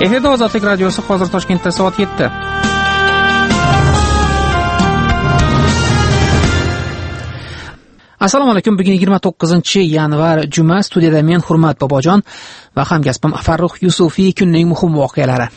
Efirda Ozodlik radiosi, hozir Toshkentda soat 7. Assalomu alaykum. Bugun 29-yanvar juma. Studiyada men Hurmat Bobojon va hamkasbim Farruh Yusufiy. Kunning muhim voqealari.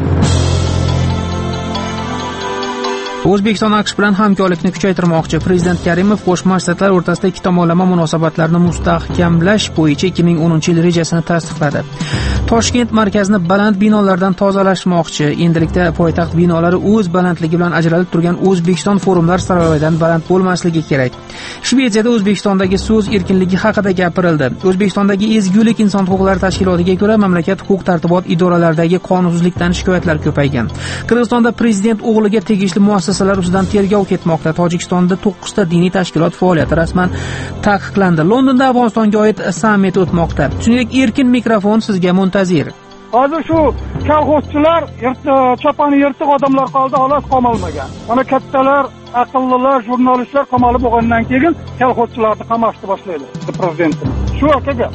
O'zbekiston AQSh bilan hamkorlikni kuchaytirmoqchi. Prezident Karimov Qo'shma Shtatlar o'rtasida ikki tomonlama munosabatlarni mustahkamlash bo'yicha 2010-yil rejasini tasdiqladi. Toshkent markazini baland binolardan tozalashmoqchi. Endilikda poytaxt binolari o'z balandligi bilan ajralib turgan O'zbekiston forumlar saroyidan baland bo'lmasligi kerak. Shvetsiyada O'zbekistondagi so'z erkinligi haqida gapirildi. O'zbekistondagi Ezgulik inson huquqlari tashkilotiga ko'ra, mamlakat huquq-tartibot idoralaridagi qonunsizlikdan shikoyatlar ko'paygan. Qirg'izistonda prezident o'g'liga tegishli muassasalar ustidan tergov ketmoqda. Tojikistonda 9 ta diniy tashkilot faoliyati rasman taqiqlandi. Londonda Afg'onistonga oid sammit o'tmoqda. Shuningdek, erkin mikrofon sizga muntazir. Hozir shu kolxozchilar, chopani yirtiq odamlar qoldi, xolos qamalmagan. Mana kattalar, aqllilar, jurnalistlar qamalib bo'lgandan keyin kolxozchilarni qamashni boshlaydi prezidentimiz. Shu akaga.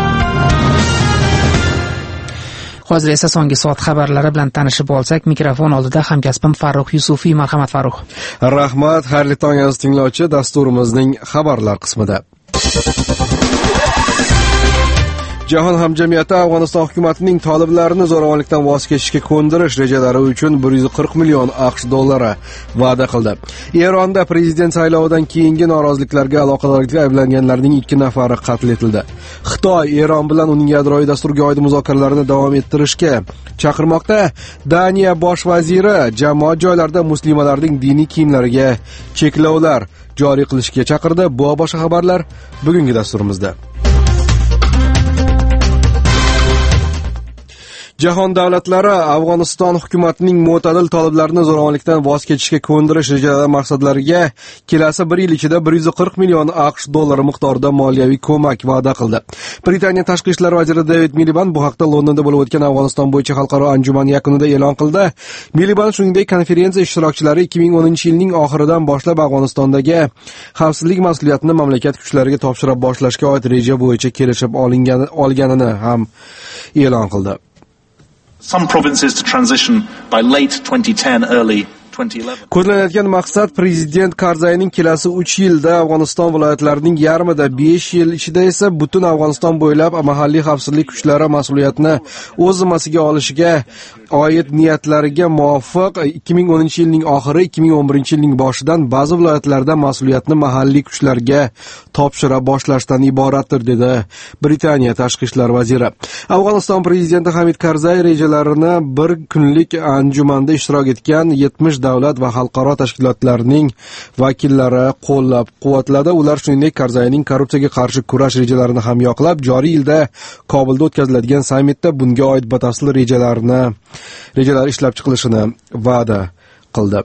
Hozir esa so'nggi soat xabarlari bilan tanishib olsak, mikrofon oldida hamkasbim Farruh Yusufiy. Marhamat Farruh. Rahmat, xayrli tong aziz tinglovchi. Dasturimizning xabarlar qismida Jahon hamjamiyati Afg'oniston hukumatining toliblarni zo'ravonlikdan voz kechishga ko'ndirish rejalari uchun 140 million AQSh dollari va'da qildi. Eronda prezident saylovidan keyingi noroziliklarga aloqadorlikda ayblanganlarning 2 nafari qatl etildi. Xitoy Eron bilan uning yadroviy dasturga oid muzokaralarni davom ettirishga chaqirmoqda. Daniya bosh vaziri jamoat joylarida muslimalarning diniy kiyimlariga cheklovlar joriy qilishga chaqirdi. Bu boshqa xabarlar bugungi dasturimizda. Jahon davlatlari Afg'oniston hukumatining mo'tadil toliblarni zo'ravonlikdan voz kechishga ko'ndirish rejalari maqsadlariga kelasi 1 yil ichida 140 million AQSh dollari miqdorida moliyaviy ko'mak va'da qildi. Britaniya tashqi ishlar vaziri David Miliband bu haqda Londonda bo'lib o'tgan Afg'oniston bo'yicha xalqaro anjuman yakunida e'lon qildi. Miliband shuningdek konferensiya ishtirokchilari 2010-yilning oxiridan boshlab Afg'onistondagi xavfsizlik mas'uliyatini mamlakat kuchlariga topshira boshlashga oid reja bo'yicha kelishib olganini ham e'lon qildi. Some provinces to transition by late 2010, early 2011. Ko'zlanayotgan maqsad prezident Karzayning kelasi 3 yilda Afg'oniston viloyatlarining yarmida, 5 yil ichida esa butun Afg'oniston bo'ylab mahalliy xavfsizlik kuchlari mas'uliyatni o'z zimmasiga olishiga oid niyatlariga muvofiq 2010-yilning oxiri, 2011-yilning boshidan ba'zi viloyatlarda mas'uliyatni mahalliy kuchlarga topshira boshlashdan iboratdir, dedi Britaniya tashqi ishlar vaziri. Afg'oniston prezidenti Hamid Karzay rejalarini bir kunlik anjumanda ishtirok etgan 70 davlat va xalqaro tashkilotlarning vakillari qo'llab-quvvatladi. Ular shuningdek Karzayning korrupsiyaga qarshi kurash rejalarini ham yoqlab, joriy yilda Kobulda o'tkaziladigan sammitda bunga oid batafsil rejalar ishlab chiqilishini va'da qildi.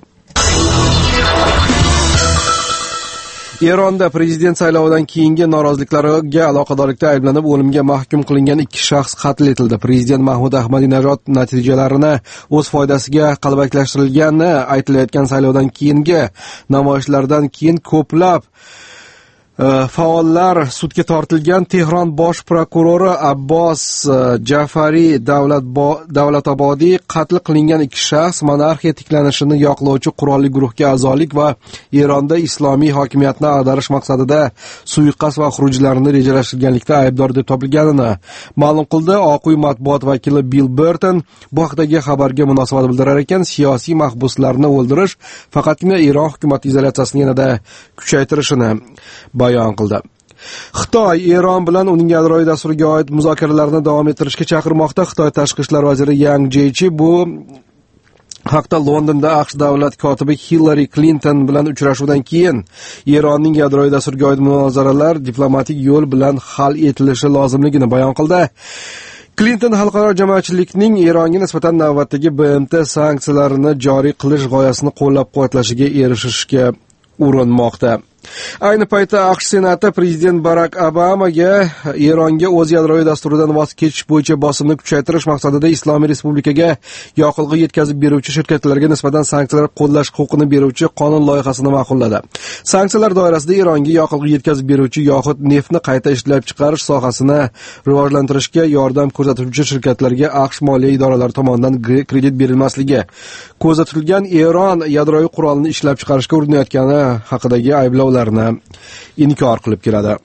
Eronda prezident saylovidan keyingi noroziliklarga aloqadorlikda ayblanib o'limga mahkum qilingan 2 shaxs qatl etildi. Prezident Mahmud Ahmadinejod natijalarini o'z foydasiga qalbakilashtirilgani aytilayotgan saylovdan keyingi namoyishlardan keyin ko'plab faollar sudga tortilgan. Tehron bosh prokurori Abbos Jafari Davlatobodiy qatl qilingan 2 shaxs monarxiya tiklanishini yoqlovchi qurolli guruhga a'zolik va Eronda islomiy hokimiyatni ag'darish maqsadida suiqasd va xurujlarni rejalashtirganlikda aybdor deb topilganini ma'lum qildi. Oq uy matbuot vakili Bill Burton bu haqdagi xabarga munosabat bildirar ekan, siyosiy mahbuslarni o'ldirish faqatgina Eron hukumati izolyatsiyasini yanada kuchaytirishini bayon qildi. Xitoy Eron bilan uning yadroviy dasturiga oid muzokaralarni davom ettirishga chaqirmoqda. Xitoy tashqi ishlar vaziri Yang Jiechi bu haqda Londonda AQSh davlat kotibi Hillary Clinton bilan uchrashuvdan keyin Eronning yadroviy dasturiga oid munozaralar diplomatik yo'l bilan hal etilishi lozimligini bayon qildi. Clinton xalqaro jamoatchilikning Eronga nisbatan navbatdagi BMT sanksiyalarini joriy qilish g'oyasini qo'llab-quvvatlashiga erishishga urinmoqda. Ayni paytda AQSh Senati prezident Barak Obamaga Eronga o'z yadroviy dasturidan voz kechish bo'yicha bosimni kuchaytirish maqsadida Islomiy Respublikaga yoqilg'i yetkazib beruvchi shirkatlarga nisbatan sanksiyalar qo'llash huquqini beruvchi qonun loyihasini ma'qulladi. Sanksiyalar doirasida Eronga yoqilg'i yetkazib beruvchi yoxud neftni qayta ishlab chiqarish sohasini rivojlantirishga yordam ko'rsatuvchi shirkatlarga AQSh moliya idoralari tomonidan kredit berilmasligi ko'zda tutilgan Eron yadroviy qurolni ishlab chiqarishga urinayotgani haqidagi ayblovlarni inkor qilib keladi.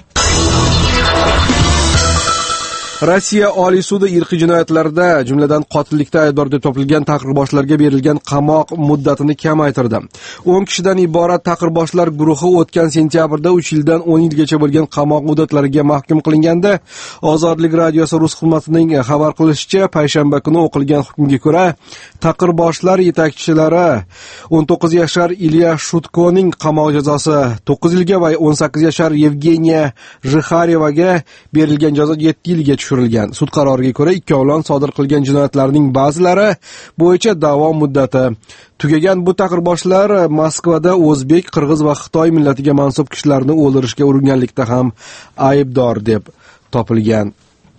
Rossiya Oliy sudi irqiy jinoyatlarda, jumladan qotillikda aybdor deb topilgan taqirboshlarga berilgan qamoq muddatini kamaytirdi. 10 kishidan iborat taqirboshlar guruhi o'tgan sentyabrda 3 yildan 10 yilgacha bo'lgan qamoq muddatlariga mahkum qilinganda, Ozodlik radiosi rus xizmatining xabar qilishicha, payshanba kuni o'qilgan hukmga ko'ra, taqirboshlar yetakchilari 19 yashar Ilya Shutkoning qamoq jazosi 9 yilga va 18 yashar Yevgeniya Zhixarevaga berilgan jazo 7 yilga tushirilgan. Sud qaroriga ko'ra, ikkovlon sodir qilgan jinoyatlarning ba'zilari bo'yicha da'vo muddati tugagan. Bu taqirboshlar Moskvada o'zbek, qirg'iz va Xitoy millatiga mansub kishilarni o'ldirishga uringanlikda ham aybdor deb topilgan.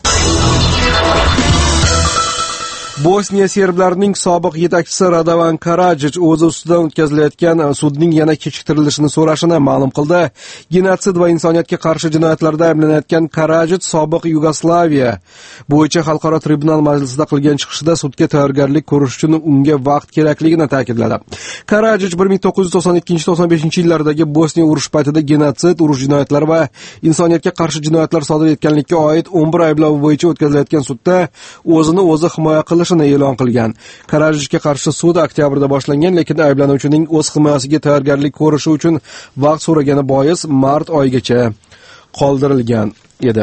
Bosniya serblarining sobiq yetakchisi Radovan Karadžić o'zi ustidan o'tkazilayotgan sudning yana kechiktirilishini so'rashini ma'lum qildi. Genotsid va insoniyatga qarshi jinoyatlarda ayblanayotgan Karadžić sobiq Yugoslaviya bo'yicha xalqaro tribunal majlisida qilgan chiqishida sudga tayyorgarlik ko'rish uchun unga vaqt kerakligini ta'kidladi. Karadžić 1992-95 yillardagi Bosniya urushi paytida genotsid, urush jinoyatlari va insoniyatga qarshi jinoyatlar sodir etganlikka oid 11 ayblov bo'yicha o'tkazilayotgan sudda o'zini o'zi himoya qilish e'lon qilgan. Karadžićga qarshi sud oktyabrda boshlangan, lekin ayblanuvchining o'z himoyasiga tayyorgarlik ko'rishi uchun vaqt so'ragani bois mart oyigacha qoldirilgan edi.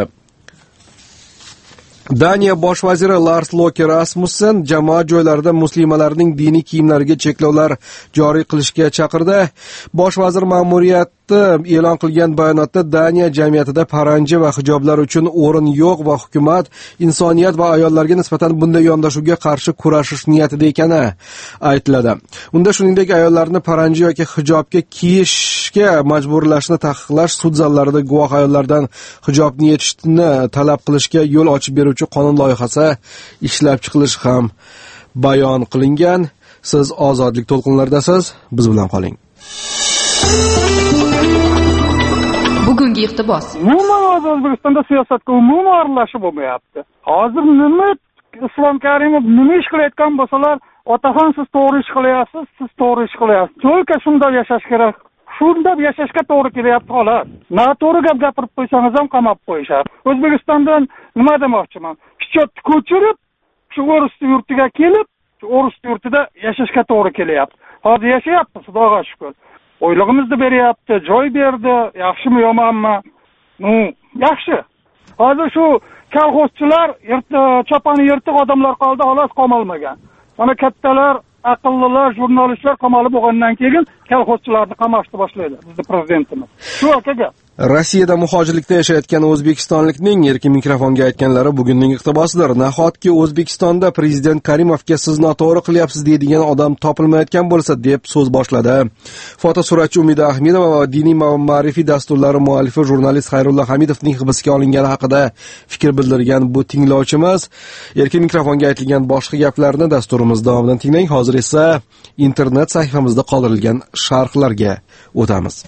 Daniya bosh vaziri Lars Løkke Rasmussen jamoat joylarida muslimalarning diniy kiyimlariga cheklovlar joriy qilishga chaqirdi. Bosh vazir ma'muriyati e'lon qilgan bayonotda Daniya jamiyatida paranji va hijoblar uchun o'rin yo'q va hukumat insoniyat va ayollarga nisbatan bunday yondashuvga qarshi kurashish niyatida ekani aytiladi. Unda shuningdek ayollarni paranji yoki hijobga kiyishga majburlashni taqiqlash, sud zallarida guvoh ayollardan hijobni yechishni talab qilishga yo'l ochib beruvchi qonun loyihasi ishlab chiqilishi ham bayon qilingan. Siz Ozodlik to'lqinlaridasiz, biz bilan qoling. Bugungi iqtibos. Umuman O'zbekistonda siyosatga umuman aralashib bo'lmayapti. Hozir nima Islom Karimov nima ish qilayotgan bo'lsalar, otaxon siz to'g'ri ish qilyapsiz, siz to'g'ri ish qilyapsiz. To'lka shunday yashash kerak. Shunda yashashga to'g'ri kelyapti xolos. Noto'g'ri gap gapirib qo'ysangiz ham qamab qo'yishadi. O'zbekistondan nima demoqchiman? Pichotni ko'chirib, shu o'rus yurtiga kelib, shu o'rus yurtida yashashga to'g'ri kelyapti. Hozir yashayapti, Xudoga shukr. Oylig'imizni beryapti, joy berdi, yaxshimi yomonmi? Yaxshi. Hozir shu kolxozchilar, chopani yirtiq odamlar qoldi, xolos qamalmagan. Mana kattalar, aqllilar, jurnalistlar qamalib bo'lgandan keyin kolxozchilarni qamashni boshlaydi bizning prezidentimiz. Shu akaga Rossiyada muhojirlikda yashayotgan o'zbekistonlikning erkin mikrofonga aytganlari bugunning iqtibosidir. Nahotki O'zbekistonda prezident Karimovga siz noto'g'ri qilyapsiz deydigan odam topilmayotgan bo'lsa deb so'z boshladi. Fotosuratchi Umida Ahmedova va diniy ma'rifiy dasturlari muallifi jurnalist Xayrulla Hamidovning hibsga olingani haqida fikr bildirgan bu tinglovchimiz erkin mikrofonga aytilgan boshqa gaplarni dasturimiz davomida tinglang. Hozir esa internet sahifamizda qoldirilgan sharhlarga o'tamiz.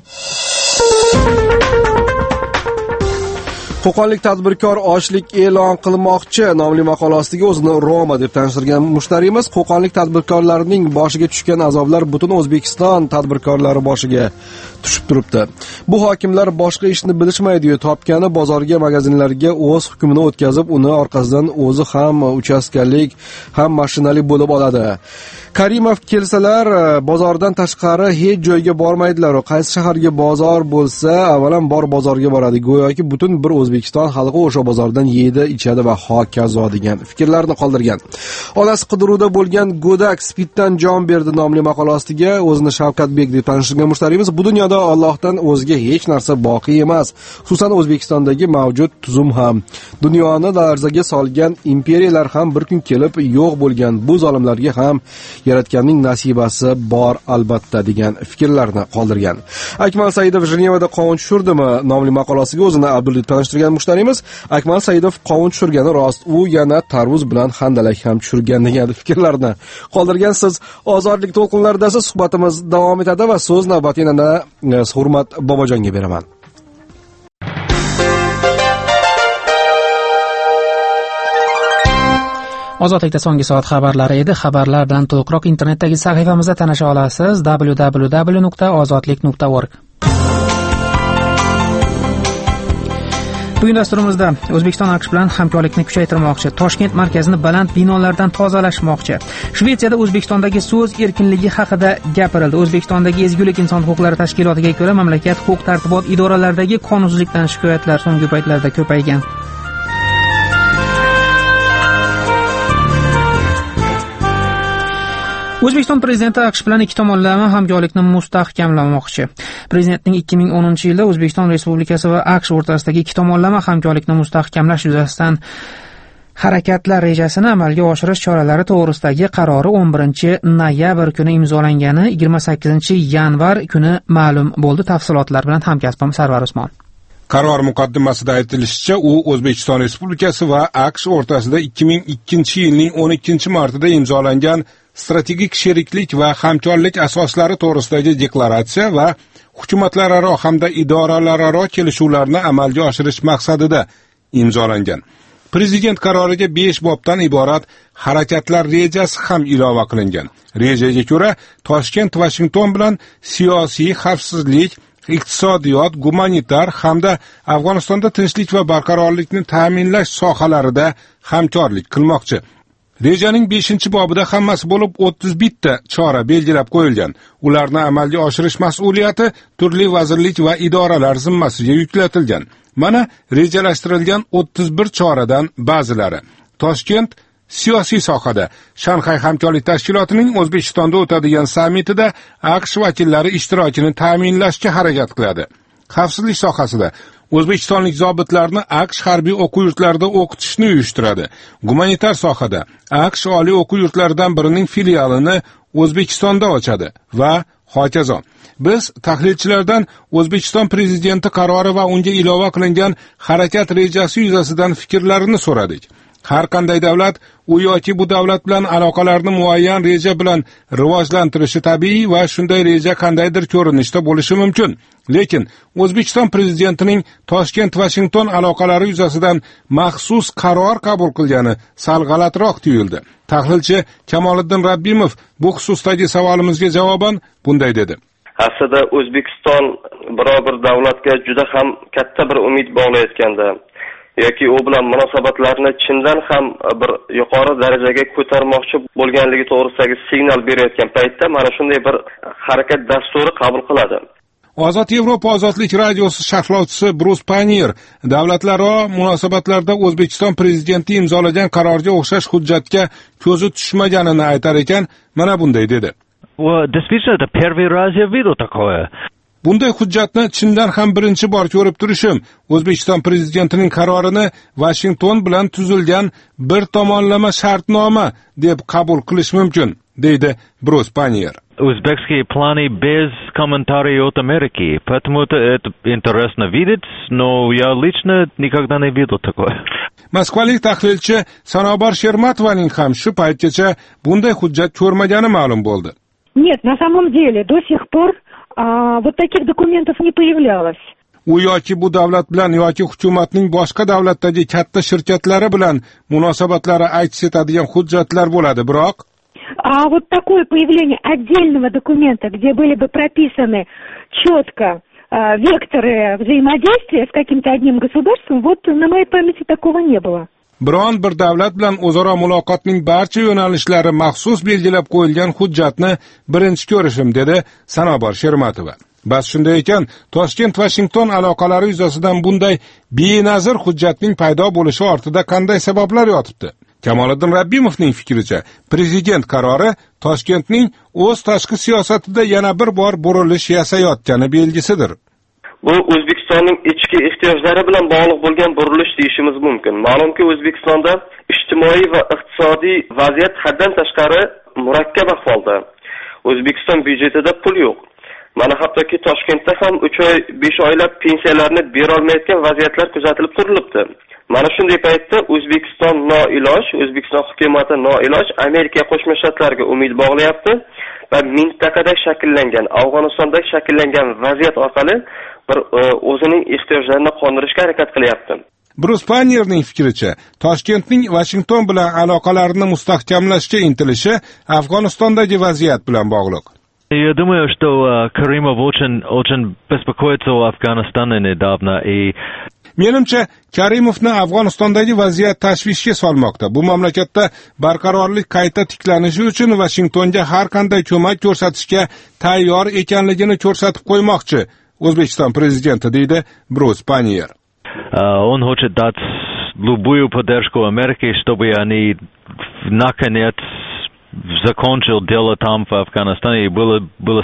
Qo'qonlik tadbirkor ochlik e'lon qilmoqchi nomli maqola ostiga o'zini Roma deb tanishtirgan mushtarimiz qo'qonlik tadbirkorlarning boshiga tushgan azoblar butun O'zbekiston tadbirkorlari boshiga tushib turibdi. Bu hokimlar boshqa ishni bilishmaydi-yu, topgani bozorga, magazinlarga o'z hukmini o'tkazib, uni orqasidan o'zi ham uchastkalik, ham mashinali bo'lib oladi. Karimov kelsalar, bozordan tashqari hech joyga bormaydilar. Qaysi shaharga bozor bo'lsa, avvalambor bozorga boradi. Go'yoki butun bir O'zbekiston xalqi o'sha bozordan yeydi, ichadi va hokazo degan fikrlarni qoldirgan. Onasi qidiruvda bo'lgan go'dak spiddan jon berdi nomli maqola ostiga o'zini Shavkatbek deb tanishtirgan mushtarimiz bu dunyoda Allohdan o'zga hech narsa boqiy emas. Xususan O'zbekistondagi mavjud tuzum ham, dunyoni larzaga solgan imperiyalar ham bir kun kelib yo'q bo'lgan. Bu zolimlarga ham yaratganning nasibasi bor albatta degan fikrlarni qoldirgan. Akmal Saidov Jenevada qovun tushurdimi nomli maqolasiga o'zini Abdullayev tanishtirgan mushtarimiz Akmal Saidov qovun tushirgani rost, u yana tarvuz bilan handalak ham tushirgan degan fikrlarni qoldirgan. Siz ozodlik to'lqinlaridasiz, suhbatimiz davom etadi va so'z navbati yana Hurmat Bobojonga beraman. Ozodlikda so'nggi soat xabarlari edi. Xabarlar bilan to'liqroq internetdagi sahifamizda tanisha olasiz. www.ozodlik.org. Bugun dasturimizda O'zbekiston AQSh bilan hamkorlikni kuchaytirmoqchi, Toshkent markazini baland binolardan tozalashmoqchi. Shvetsiyada O'zbekistondagi so'z erkinligi haqida gapirildi. O'zbekistondagi Ezgulik inson huquqlari tashkilotiga ko'ra, mamlakat huquq-tartibot idoralaridagi qonunsizlikdan shikoyatlar so'nggi paytlarda ko'paygan. O'zbekiston prezidenti AQSh bilan ikki tomonlama hamkorlikni mustahkamlamoqchi. Prezidentning 2010-yilda O'zbekiston Respublikasi va AQSh o'rtasidagi ikki tomonlama hamkorlikni mustahkamlash yuzasidan harakatlar rejasini amalga oshirish choralari to'g'risidagi qarori 11-noyabr kuni imzolangani 28-yanvar kuni ma'lum bo'ldi. Tafsilotlar bilan hamkasbim Sarvar Usmon. Qaror muqaddimasida aytilishicha, u O'zbekiston Respublikasi va AQSh o'rtasida 2002-yilning 12-martida imzolangan strategik sheriklik va hamkorlik asoslari to'g'risidagi deklaratsiya va hukumatlararo hamda idoralararo kelishuvlarni amalga oshirish maqsadida imzolangan. Prezident qaroriga 5 bobdan iborat harakatlar rejasi ham ilova qilingan. Rejaga ko'ra, Toshkent Washington bilan siyosiy, xavfsizlik, iqtisodiyot, gumanitar hamda Afg'onistonda tinchlik va barqarorlikni ta'minlash sohalarida hamkorlik qilmoqchi. Rejaning 5-bobida hammasi bo'lib 31 ta chora belgilab qo'yilgan. Ularni amalga oshirish mas'uliyati turli vazirlik va idoralar zimmasiga yuklatilgan. Mana rejalashtirilgan 31 choradan ba'zilari. Toshkent siyosiy sohada Shanxay hamkorlik tashkilotining O'zbekistonda o'tadigan sammitida AQSh vakillari ishtirokini ta'minlashga harakat qiladi. Xavfsizlik sohasida O'zbekistonlik zobitlarni AQSh harbiy o'quv yurtlarida o'qitishni uyushtiradi. Gumanitar sohada AQSh oliy o'quv yurtlaridan birining filialini O'zbekistonda ochadi va hokazo. Biz tahlilchilardan O'zbekiston prezidenti qarori va unga ilova qilingan harakat rejasi yuzasidan fikrlarini so'radik. Har qanday davlat u yoki bu davlat bilan aloqalarni muayyan reja bilan rivojlantirishi tabiiy va shunday reja qandaydir ko'rinishda bo'lishi mumkin. Lekin O'zbekiston prezidentining Toshkent-Washington aloqalari yuzasidan maxsus qaror qabul qilgani sal g'alatiroq tuyuldi. Tahlilchi Kamoliddin Rabbimov bu xususdagi savolimizga javoban bunday dedi. Aslida O'zbekiston biror bir davlatga juda ham katta bir umid bog'layotganda yoki u bilan munosabatlarni chindan ham bir yuqori darajaga ko'tarmoqchi bo'lganligi to'g'risidagi signal berayotgan paytda mana shunday bir harakat dasturi qabul qiladi. Ozod Yevropa ozodlik radiosi sharhlovchisi Bruce Panier davlatlararo munosabatlarda O'zbekiston prezidenti imzolagan qarorga o'xshash hujjatga ko'zi tushmaganini aytar ekan, mana bunday dedi. Bunday hujjatni chindan ham birinchi bor ko'rib turishim, O'zbekiston prezidentining qarorini Washington bilan tuzilgan bir tomonlama shartnoma deb qabul qilish mumkin, deydi Bruce Panier. Узбекские планы без комментариев от Америки, поэтому это интересно видеть, но я лично никогда не видел такое. Moskvalik tahlilchi Sanobar Shermatovaning ham shu paytgacha bunday hujjat ko'rmagani ma'lum bo'ldi. Нет, на самом деле до сих пор вот таких документов не появлялось. U yoki bu davlat bilan yoki hukumatning boshqa davlatdagi katta shirkatlari bilan munosabatlari aks etadigan hujjatlar bo'ladi, biroq А вот такое появление отдельного документа, где были бы прописаны четко векторы взаимодействия с каким-то одним государством, вот на моей памяти такого не было. Biron bir davlat bilan o'zaro muloqotning barcha yo'nalishlari maxsus belgilab qo'yilgan hujjatni birinchi ko'rishim, dedi Sanobar Shermatova. Bas shunday ekan, Toshkent-Washington aloqalari yuzasidan bunday benazir hujjatning paydo bo'lishi ortida qanday sabablar yotibdi? Kamoliddin Rabbimovning fikricha, prezident qarori Toshkentning o'z tashqi siyosatida yana bir bor burilish yasayotgani belgisidir. Bu O'zbekistonning ichki ehtiyojlari bilan bog'liq bo'lgan burilish deyishimiz mumkin. Ma'lumki, O'zbekistonda ijtimoiy va iqtisodiy vaziyat haddan tashqari murakkab ahvolda. O'zbekiston byudjetida pul yo'q. Mana hattoki Toshkentda ham 3 oy, 5 oylab pensiyalarni bera olmayotgan vaziyatlar kuzatilib turilibdi. Mana shunday paytda O'zbekiston hukumati noiloj Amerika Qo'shma Shtatlariga umid bog'layapti va mintaqada shakllangan, Afg'onistonda shakllangan vaziyat orqali bir o'zining ehtiyojlarini qondirishga harakat qilyapti. Bruce Panierning fikricha, Toshkentning Washington bilan aloqalarini mustahkamlashga intilishi Afg'onistondagi vaziyat bilan bog'liq. Я думаю, что Каримов очень беспокоится о Афганистане недавно и Menimcha, Karimovni Afg'onistondagi vaziyat tashvishga solmoqda. Bu mamlakatda barqarorlik qayta tiklanishi uchun Washingtonga har qanday ko'mak ko'rsatishga tayyor ekanligini ko'rsatib qo'ymoqchi O'zbekiston prezidenti, deydi Bruce Panier. Он хочет дать любую поддержку Америке, чтобы они наконец закончил дело там в Афганистане и была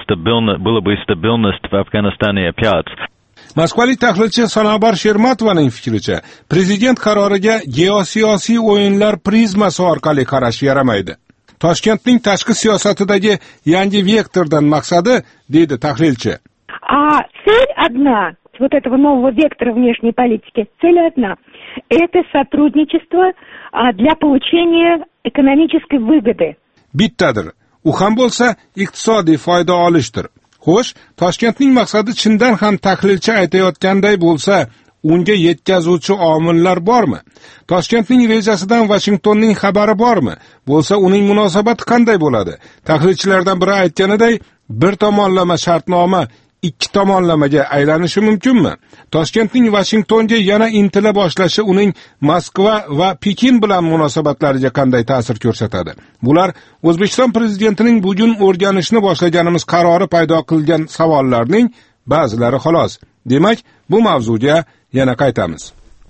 бы стабильность в Афганистане опять. Moskvalik tahlilchi Sanobar Shermatovaning fikricha, prezident qaroriga geosiyosiy o'yinlar prizmasi orqali qarash yaramaydi. Toshkentning tashqi siyosatidagi yangi vektordan maqsadi, deydi tahlilchi. А цель одна, вот этого нового вектора внешней политики, цель одна. Это сотрудничество для получения экономической выгоды. Bittadir. U ham bo'lsa iqtisodiy foyda olishdir. Xo'sh, Toshkentning maqsadi chindan ham tahlilchi aytayotganday bo'lsa, unga yetkazuvchi omillar bormi? Toshkentning rejasidan Washingtonning xabari bormi? Bo'lsa, uning munosabati qanday bo'ladi? Tahlilchilardan biri aytganiday, bir tomonlama shartnoma ikki tomonlamaga aylanishi mumkinmi? Toshkentning Washingtonga yana intila boshlashi uning Moskva va Pekin bilan munosabatlariga qanday ta'sir ko'rsatadi? Bular O'zbekiston prezidentining bugun o'rganishni boshlaganimiz qarori paydo qilgan savollarning ba'zilari xolos. Demak, bu mavzuga yana qaytamiz.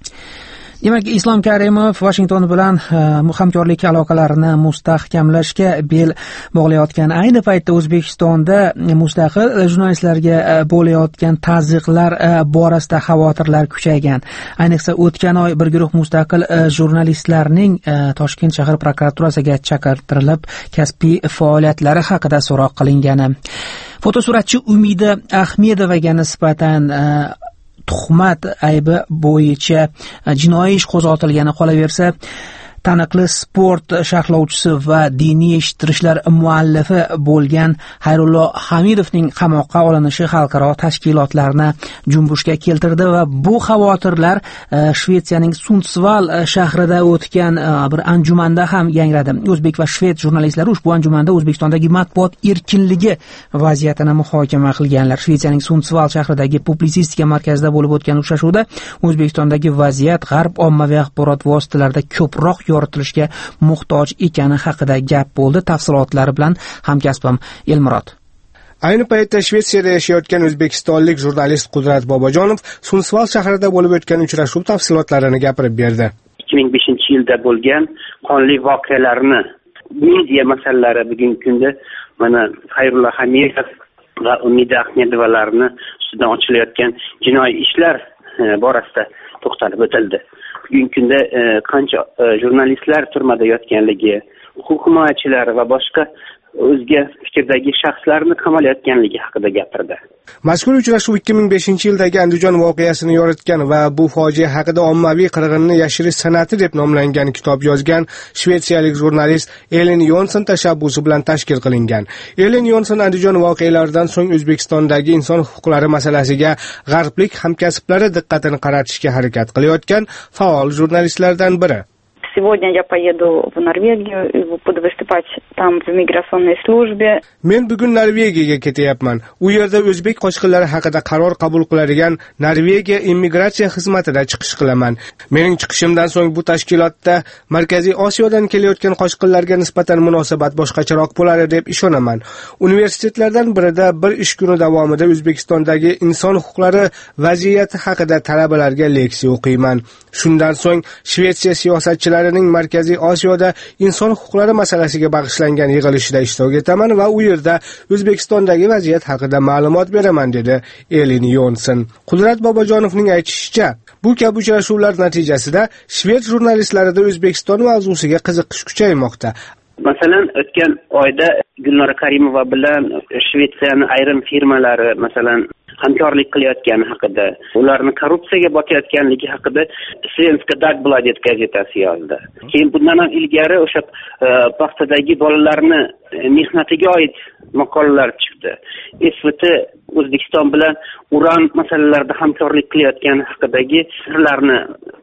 Demak, Islom Karimov Washington bilan hamkorlik aloqalarini mustahkamlashga bel bog'layotgan ayni paytda O'zbekistonda mustaqil jurnalistlarga bo'layotgan tazyiqlar borasida xavotirlar kuchaygan. Ayniqsa o'tgan oy bir guruh mustaqil jurnalistlarning Toshkent shahar prokuraturasiga chaqirtirilib, kasbiy faoliyatlari haqida so'roq qilingani. Fotosuratchi Umida Ahmedovaga nisbatan tuhmat aybi bo'yicha jinoiy ish qo'zg'atilgani qolaversa, taniqli sport sharhlovchisi va diniy eshittirishlar muallifi bo'lgan Xayrullo Hamidovning qamoqqa olinishi xalqaro tashkilotlarni junbushga keltirdi va bu xavotirlar Shvetsiyaning Sundsvall shahrida o'tgan bir anjumanda ham yangradi. O'zbek va shved jurnalistlari ushbu anjumanda O'zbekistondagi matbuot erkinligi vaziyatini muhokama qilganlar. Shvetsiyaning Sundsvall shahridagi publitsistika markazida bo'lib o'tgan uchrashuvda O'zbekistondagi vaziyat g'arb ommaviy axborot vositalarida ko'proq yoritilishga muhtoj ekani haqida gap bo'ldi. Tafsilotlari bilan hamkasbim Elmurod. Ayni paytda Shvetsiyada yashayotgan o'zbekistonlik jurnalist Qudrat Bobojonov Sundsvall shahrida bo'lib o'tgan uchrashuv tafsilotlarini gapirib berdi. 2005-yilda bo'lgan qonli voqealarni, media masalalari bugungi kunda mana Xayrullo Hamidov va Umida Ahmedovalarni ustidan ochilayotgan jinoiy ishlar borasida to'xtalib o'tildi. Bugungi kunda qancha jurnalistlar turmada yotganligi, huquq himoyachilari va boshqa o'zga fikrdagi shaxslarni qamalayotganligi haqida gapirdi. Mazkur uchrashuv 2005-yildagi Andijon voqeasini yoritgan va bu fojia haqida ommaviy qirg'inni yashirish san'ati deb nomlangan kitob yozgan shvetsiyalik jurnalist Ellen Jonson tashabbusi bilan tashkil qilingan. Ellen Jonson Andijon voqealaridan so'ng O'zbekistondagi inson huquqlari masalasiga g'arblik hamkasblari diqqatini qaratishga harakat qilayotgan faol jurnalistlardan biri. Сегодня я поеду в Норвегию и буду выступать там в миграционной службе. Men bugun Norvegiyaga ketyapman. U yerda o'zbek qochqinlari haqida qaror qabul qiladigan Norvegiya immigratsiya xizmatida chiqish qilaman. Mening chiqishimdan so'ng bu tashkilotda Markaziy Osiyodan kelayotgan qochqinlarga nisbatan munosabat boshqacharoq bo'ladi deb ishonaman. Universitetlardan birida bir ish kuni davomida O'zbekistondagi inson huquqlari vaziyati haqida talabalarga leksiya o'qiyman. Shundan so'ng Shvetsiya siyosatchilari davlatlarining Markaziy Osiyoda inson huquqlari masalasiga bag'ishlangan yig'ilishida ishtirok etaman va u yerda O'zbekistondagi vaziyat haqida ma'lumot beraman, dedi Elin Yonson. Qudrat Bobojonovning aytishicha, bu kabi uchrashuvlar natijasida shved jurnalistlarida O'zbekiston mavzusiga qiziqish kuchaymoqda. Masalan, o'tgan oyda Gulnora Karimova bilan Shvetsiyaning ayrim firmalari, masalan, hamkorlik qilayotgani haqida, ularni korrupsiyaga botayotganligi haqida Svenska Dagbladet gazetasi yozdi. Keyin bundan ham ilgari o'sha paxtadagi bolalarni mehnatiga oid maqolalar chiqdi. SVT O'zbekiston bilan uran masalalarida hamkorlik qilayotgani haqidagi sirlarni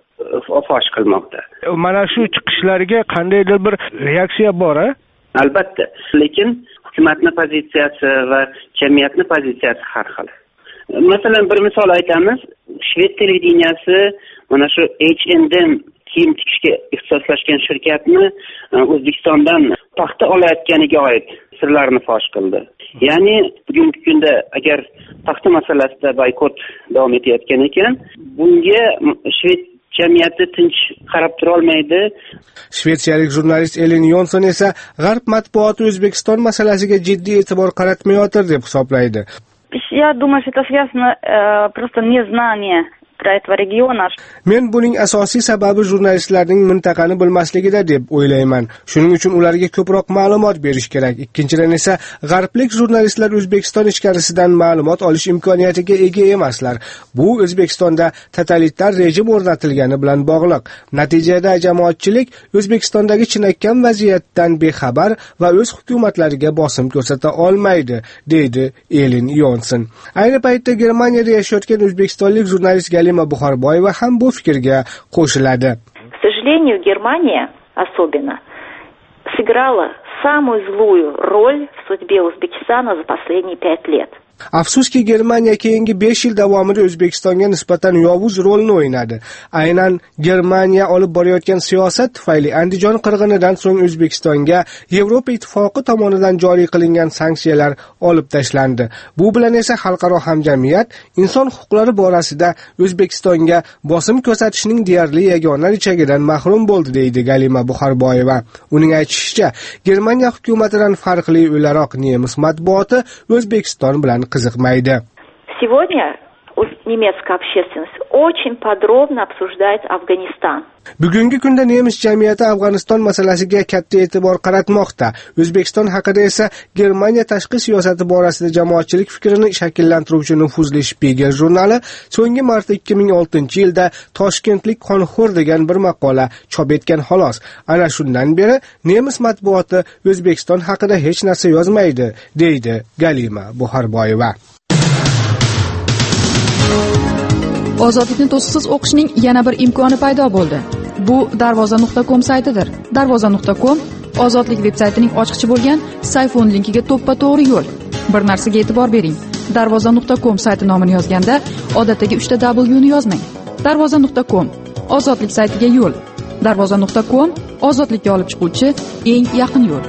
fosh qilmoqda. Mana shu chiqishlarga qandaydir bir reaksiya bor-a? Albatta, lekin hukumatning pozitsiyasi va jamiyatning pozitsiyasi har xil. Masalan, bir misol aytamiz. Shved televideniyasi mana shu H&M kiyim tikishga ixtisoslashgan shirkatni O'zbekistondan paxta olayotganiga oid sirlarni fosh qildi. Ya'ni bugungi kunda agar paxta masalasida boykot davom etayotgan ekan, bunga Shved jamiyati tinch qarab tura olmaydi. Shvetsiyalik jurnalist Elin Yonson esa G'arb matbuoti O'zbekiston masalasiga jiddiy e'tibor qaratmayotir deb hisoblaydi. Я думаю, что это связано просто незнание про этого региона. Men buning asosiy sababi jurnalistlarning mintaqani bilmasligida deb o'ylayman. Shuning uchun ularga ko'proq ma'lumot berish kerak. Ikkinchidan esa g'arblik jurnalistlar O'zbekiston ichkarisidan ma'lumot olish imkoniyatiga ega emaslar. Bu O'zbekistonda totalitar rejim o'rnatilgani bilan bog'liq. Natijada jamoatchilik O'zbekistondagi chinakam vaziyatdan bexabar va o'z hukumatlariga bosim ko'rsata olmaydi, deydi Elin Yonson. Ayni paytda Germaniyada yashayotgan o'zbekistonlik jurnalist Buxorboyeva ham bu fikrga qo'shiladi. К сожалению, Германия особенно сыграла самую злую роль в судьбе Узбекистана за последние 5 лет. Afsuski, Germaniya keyingi 5 yil davomida O'zbekistonga nisbatan yovuz rolni o'ynadi. Aynan Germaniya olib borayotgan siyosat tufayli Andijon qirg'inidan so'ng O'zbekistonga Yevropa Ittifoqi tomonidan joriy qilingan sanksiyalar olib tashlandi. Bu bilan esa xalqaro hamjamiyat inson huquqlari borasida O'zbekistonga bosim ko'rsatishning deyarli yagona richagidan mahrum bo'ldi, deydi Galima Buxorboyeva. Uning aytishicha, Germaniya hukumatidan farqli o'laroq nemis matbuoti O'zbekiston bilan qiziqmaydi. Сегодня немецкая общественность очень подробно обсуждает Афганистан. Bugungi kunda nemis jamiyati Afg'oniston masalasiga katta e'tibor qaratmoqda. O'zbekiston haqida esa Germaniya tashqi siyosati borasida jamoatchilik fikrini shakllantiruvchi nufuzli Spiegel jurnali so'nggi marta 2006-yilda Toshkentlik qonxo'r degan bir maqola chop etgan xolos. Ana shundan beri nemis matbuoti O'zbekiston haqida hech narsa yozmaydi, deydi Galima Buxorboyeva. Ozodlikni to'siqsiz o'qishning yana bir imkoni paydo bo'ldi. Bu darvoza.com saytidir. Darvoza.com Ozodlik veb-saytining ochqichi bo'lgan sayfon linkiga to'ppa-to'g'ri yo'l. Bir narsaga e'tibor bering. Darvoza.com sayti nomini yozganda odatdagi 3 ta W ni yozmang. Darvoza.com Ozodlik saytiga yo'l. Darvoza.com ozodlikka olib chiquvchi eng yaqin yo'l.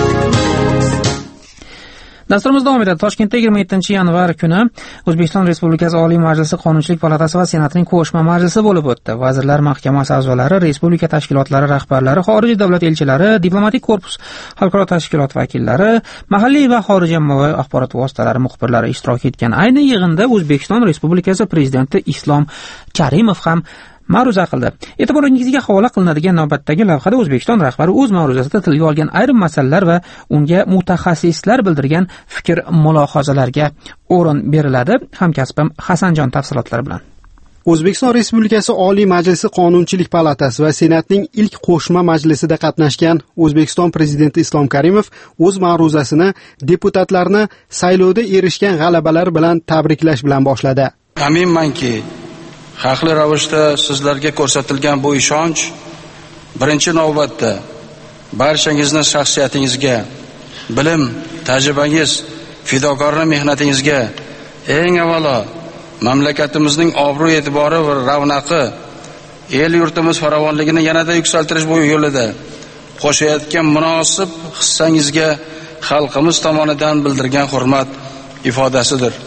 Dasturimiz davom etadi. Toshkentda 27-yanvar kuni O'zbekiston Respublikasi Oliy Majlisi Qonunchilik palatasi va Senatining qo'shma majlisi bo'lib o'tdi. Vazirlar Mahkamasi a'zolari, respublika tashkilotlari rahbarlari, xorijiy davlat elchilari, diplomatik korpus, xalqaro tashkilot vakillari, mahalliy va xorijiy ommaviy axborot vositalari muxbirlari ishtirok etgan ayni yig'inda O'zbekiston Respublikasi Prezidenti Islom Karimov ham ma'ruza qildi. E'tiboringizga havola qilinadigan navbatdagi lavhada O'zbekiston rahbari o'z ma'ruzasida tilga olgan ayrim masalalar va unga mutaxassislar bildirgan fikr mulohazalarga o'rin beriladi. Hamkasbim Hasanjon tafsilotlari bilan. O'zbekiston Respublikasi Oliy Majlisi Qonunchilik palatasi va Senatning ilk qo'shma majlisida qatnashgan O'zbekiston Prezidenti Islom Karimov o'z ma'ruzasini deputatlarni saylovda erishgan g'alabalar bilan tabriklash bilan boshladi. Aminmanki, haqli ravishda sizlarga ko'rsatilgan bu ishonch birinchi navbatda barchangizning shaxsiyatingizga, bilim, tajribangiz, fidokorona mehnatingizga, eng avvalo mamlakatimizning obro' e'tibori va ravnaqi, el yurtimiz farovonligini yanada yuksaltirish bu yo'lida qo'shayotgan munosib hissangizga xalqimiz tomonidan bildirgan hurmat ifodasidir.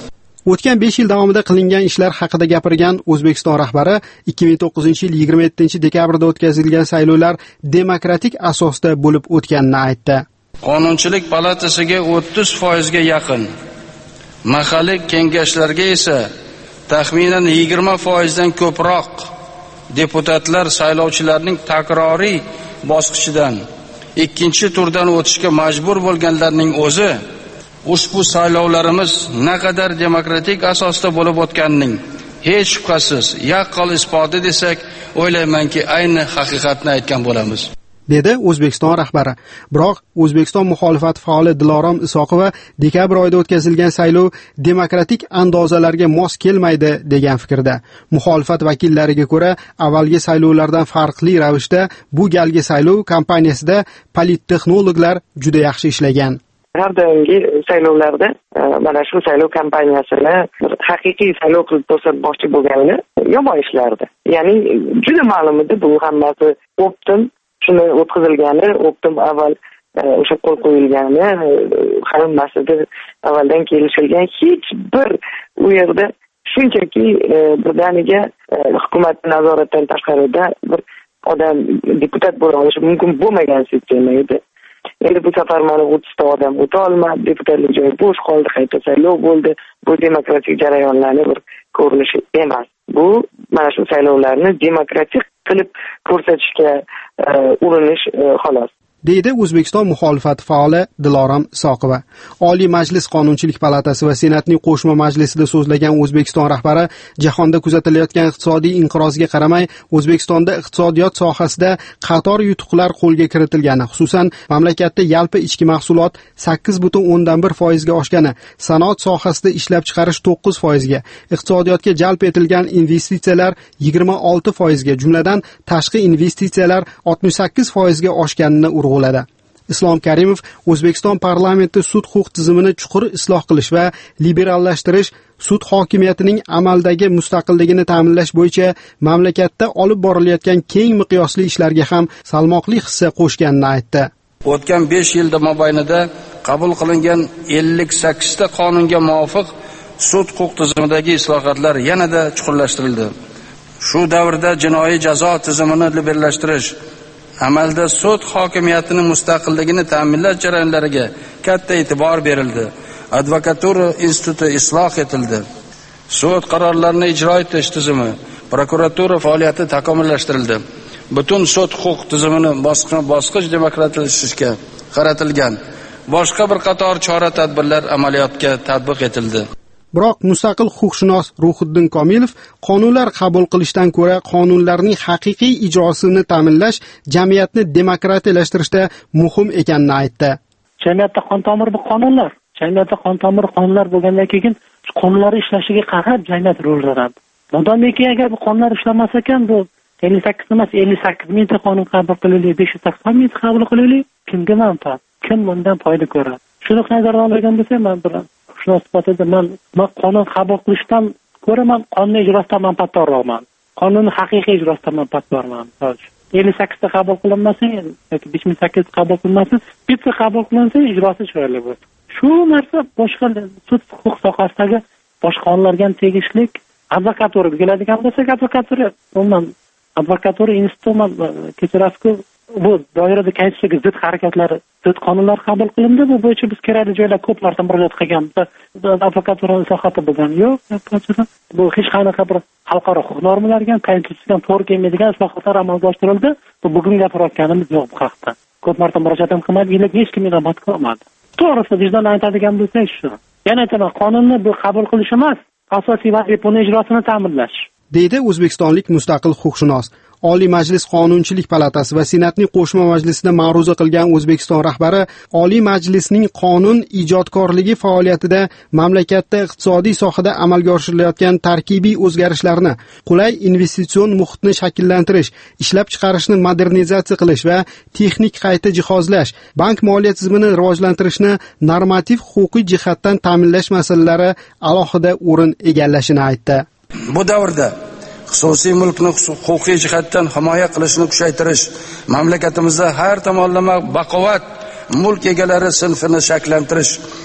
O'tgan 5 yil davomida qilingan ishlar haqida gapirgan O'zbekiston rahbari 2009-yil 27-dekabrda o'tkazilgan saylovlar demokratik asosda bo'lib o'tganini aytdi. Qonunchilik palatasiga 30% ga yaqin, mahalliy kengashlarga esa taxminan 20% dan ko'proq deputatlar saylovchilarning takroriy bosqichidan ikkinchi turdan o'tishga majbur bo'lganlarning o'zi ushbu saylovlarimiz naqadar demokratik asosda bo'lib o'tganining hech shubhasiz yaqqol isboti desak, o'ylaymanki ayni haqiqatni aytgan bo'lamiz, dedi O'zbekiston rahbari. Biroq O'zbekiston muxolifat faoli Dilorom Isoqova dekabr oyida o'tkazilgan saylov demokratik andozalarga mos kelmaydi degan fikrda. Muxolifat vakillariga ko'ra, avvalgi saylovlardan farqli ravishda bu galgi saylov kampaniyasida polittexnologlar juda yaxshi ishlagan. Har doimgi saylovlarda mana shu saylov kampaniyasini bir haqiqiy saylov qilib ko'rsatmoqchi bo'lganini yomon ishlardi. Ya'ni juda ma'lum edi, bu hammasi optim shuni o'tkazilgani, optim avval o'sha qo'l qo'yilgani, hammasida avvaldan kelishilgan, hech bir u yerda shunchaki birdaniga hukumat nazoratdan tashqarida bir odam deputat bo'la olishi mumkin bo'lmagan sistema edi. Endi bu safar mana 30 ta odam o'ta olmadi, deputatlik joyi bo'sh qoldi, qayta saylov bo'ldi. Bu demokratik jarayonlarning bir ko'rinishi emas. Bu mana shu saylovlarni demokratik qilib ko'rsatishga urinish xolos, deydi O'zbekiston muxolifat faoli Dilorom Isoqova. Oliy Majlis Qonunchilik palatasi va Senatning qo'shma majlisida so'zlagan O'zbekiston rahbari jahonda kuzatilayotgan iqtisodiy inqirozga qaramay, O'zbekistonda iqtisodiyot sohasida qator yutuqlar qo'lga kiritilgani, xususan mamlakatda yalpi ichki mahsulot 8.1% ga oshgani, sanoat sohasida ishlab chiqarish 9% ga, iqtisodiyotga jalb etilgan investitsiyalar 26% ga, jumladan tashqi investitsiyalar 68% ga oshganini urg'uladi. Islom Karimov O'zbekiston parlamenti sud huquq tizimini chuqur isloh qilish va liberallashtirish, sud hokimiyatining amaldagi mustaqilligini ta'minlash bo'yicha mamlakatda olib borilayotgan keng miqyosli ishlarga ham salmoqli hissa qo'shganini aytdi. O'tgan 5 yilda mobaynida qabul qilingan 58 ta qonunga muvofiq sud huquq tizimidagi islohotlar yanada chuqurlashtirildi. Shu davrda jinoiy jazo tizimini liberallashtirish, amalda sud hokimiyatining mustaqilligini ta'minlash jarayonlariga katta e'tibor berildi. Advokatura instituti isloh etildi. Sud qarorlarini ijro etish tizimi, prokuratura faoliyati takomillashtirildi. Butun sud huquq tizimini bosqichma-bosqich demokratlashtirishga qaratilgan boshqa bir qator chora-tadbirlar amaliyotga tatbiq etildi. Biroq mustaqil huquqshunos Ruhiddin Komilov qonunlar qabul qilishdan ko'ra qonunlarning haqiqiy ijrosini ta'minlash jamiyatni demokratlashtirishda muhim ekanini aytdi. Jamiyatda qon tomiri bu qonunlar. Jamiyatda qon tomiri qonunlar bo'lgandan keyin qonunlar ishlashiga qarab jamiyat rivojlanadi. Modomiki agar bu qonunlar ishlamas ekan, bu 58 emas 58 mingta qonun qabul qilaylik, 580 mingta qabul qilaylik, kimga manfaat? Kim bundan foyda ko'radi? Shuni nazarda olgan bo'lsa, men bilan shu sifatida men qonun qabul qilishdan ko'ra men qonun ijrosidan manfaatdorroqman. Qonunning haqiqiy ijrosidan manfaatdorman. 58 ta qabul qilinmasa yoki 58 qabul qilinmasa, bitta qabul qilinsa ijrosi chiroyli bo'ladi. Shu narsa boshqa sud huquq sohasidagi boshqa qonunlarga tegishli. Advokaturaga keladigan bo'lsak, advokatura instituti kechirasiz, bu doirada qaysiga zid harakatlar, zid qonunlar qabul qilindi. Bu bo'yicha biz kerakli joylar ko'p marta murojaat qilganmiz. Advokatura islohoti bo'lgan yo'q. Bu hech qanaqa bir xalqaro huquq normalariga, konstitutsiyaga to'g'ri kelmaydigan islohotlar amalga oshirildi. Bu bugun gapirayotganimiz yo'q bu haqda. Ko'p marta murojaat ham qilmadik, hech kim inobat qilmadi. To'g'risi vijdon aytadigan bo'lsak shu. Yana aytaman, qonunni bu qabul qilish emas, asosiy vazifa uni ijrosini ta'minlash, deydi o'zbekistonlik mustaqil huquqshunos. Oliy Majlis Qonunchilik palatasi va Senatning qo'shma majlisida ma'ruza qilgan O'zbekiston rahbari Oliy Majlisning qonun ijodkorligi faoliyatida mamlakatda iqtisodiy sohada amalga oshirilayotgan tarkibiy o'zgarishlarni, qulay investitsion muhitni shakllantirish, ishlab chiqarishni modernizatsiya qilish va texnik qayta jihozlash, bank moliya tizimini rivojlantirishni normativ huquqiy jihatdan ta'minlash masalalari alohida o'rin egallashini aytdi. Bu davrda xususiy mulkni huquqiy jihatdan himoya qilishni kuchaytirish, mamlakatimizda har tomonlama baquvvat mulk egalari sinfini shakllantirish,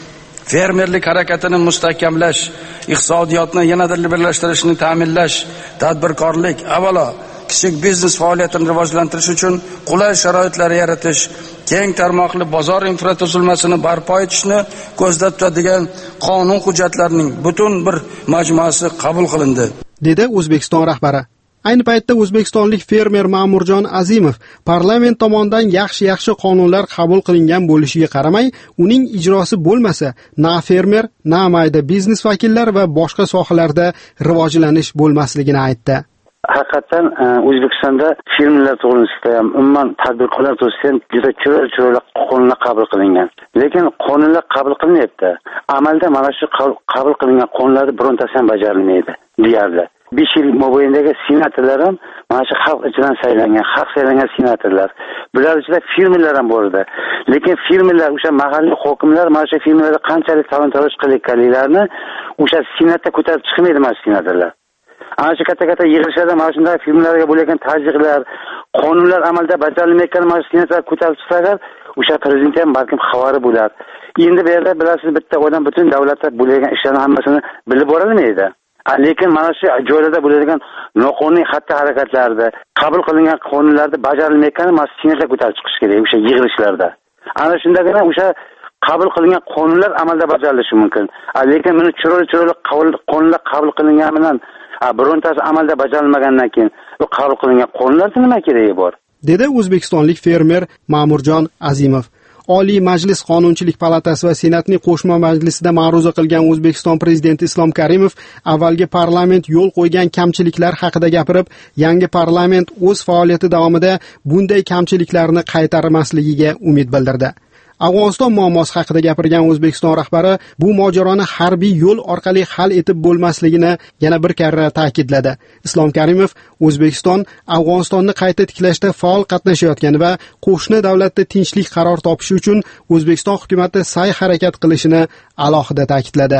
fermerlik harakatini mustahkamlash, iqtisodiyotni yanada liberallashtirishni ta'minlash, tadbirkorlik, avvalo kichik biznes faoliyatini rivojlantirish uchun qulay sharoitlar yaratish, keng tarmoqli bozor infratuzilmasini barpo etishni ko'zda tutadigan qonun hujjatlarining butun bir majmuasi qabul qilindi, dedi O'zbekiston rahbari. Ayni paytda o'zbekistonlik fermer Ma'murjon Azimov parlament tomonidan yaxshi qonunlar qabul qilingan bo'lishiga qaramay, uning ijrosi bo'lmasa, na fermer, na mayda biznes vakillari va boshqa sohalarda rivojlanish bo'lmasligini aytdi. Haqiqatan O'zbekistonda firmalar to'g'risida ham, umuman tadbirkorlar to'g'risida ham juda chiroyli qonunlar qabul qilingan. Lekin qonunlar qabul qilinmayapti. Amalda mana shu qabul qilingan qonunlarning birontasi ham bajarilmaydi deyarli. 5 yil mobaynidagi senatorlar ham mana shu xalq ichidan saylangan senatorlar. Bular ichida firmalar ham bor edi. Lekin firmalar, o'sha mahalliy hokimlar mana shu firmalarda qanchalik talon-taroj qilayotganliklarini o'sha senatda ko'tarib chiqmaydi mana shu senatorlar. Ana shu katta yig'ilishlarda mana shunday filmlarga bo'lgan tajribalar, qonunlar amalda bajarilmayotgan mana shu senatlar ko'tarib chiqsa, o'sha prezident ham balkim xabari bo'lar. Endi bu yerda bilasiz, bitta odam butun davlatda bo'lgan ishlarni hammasini bilib borolmaydi. Lekin mana shu joylarda bo'ladigan noqonuniy xatti-harakatlarda, qabul qilingan qonunlarda bajarilmayotgani mana shu senatlar ko'tarib chiqish kerak o'sha yig'ilishlarda. Ana shundagina o'sha qabul qilingan qonunlar amalda bajarilishi mumkin. Lekin buni chiroyli qonunlar qabul qilingan bilan birontasi amalda bajarilmagandan keyin bu qabul qilingan qonunlarda nima keragi bor? Dedi o'zbekistonlik fermer Ma'murjon Azimov. Oliy Majlis Qonunchilik palatasi va Senatning qo'shma majlisida ma'ruza qilgan O'zbekiston prezidenti Islom Karimov avvalgi parlament yo'l qo'ygan kamchiliklar haqida gapirib, yangi parlament o'z faoliyati davomida bunday kamchiliklarni qaytarmasligiga umid bildirdi. Afg'oniston muammosi haqida gapirgan O'zbekiston rahbari bu mojaroni harbiy yo'l orqali hal etib bo'lmasligini yana bir karra ta'kidladi. Islom Karimov O'zbekiston Afg'onistonni qayta tiklashda faol qatnashayotgani va qo'shni davlatda tinchlik qaror topishi uchun O'zbekiston hukumatı sa'y harakat qilishini alohida ta'kidladi.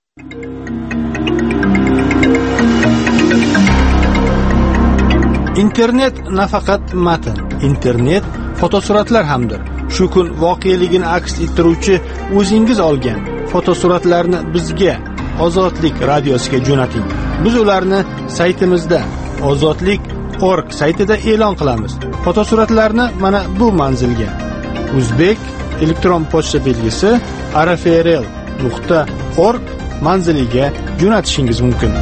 Internet nafaqat matn, internet fotosuratlar hamdir. Shu kun voqeligini aks ettiruvchi o'zingiz olgan fotosuratlarni bizga Ozodlik radiosiga jo'nating. Biz ularni saytimizda ozodlik.org saytida e'lon qilamiz. Fotosuratlarni mana bu manzilga Uzbek elektron pochta belgisi rfrl.org manziliga jo'natishingiz mumkin.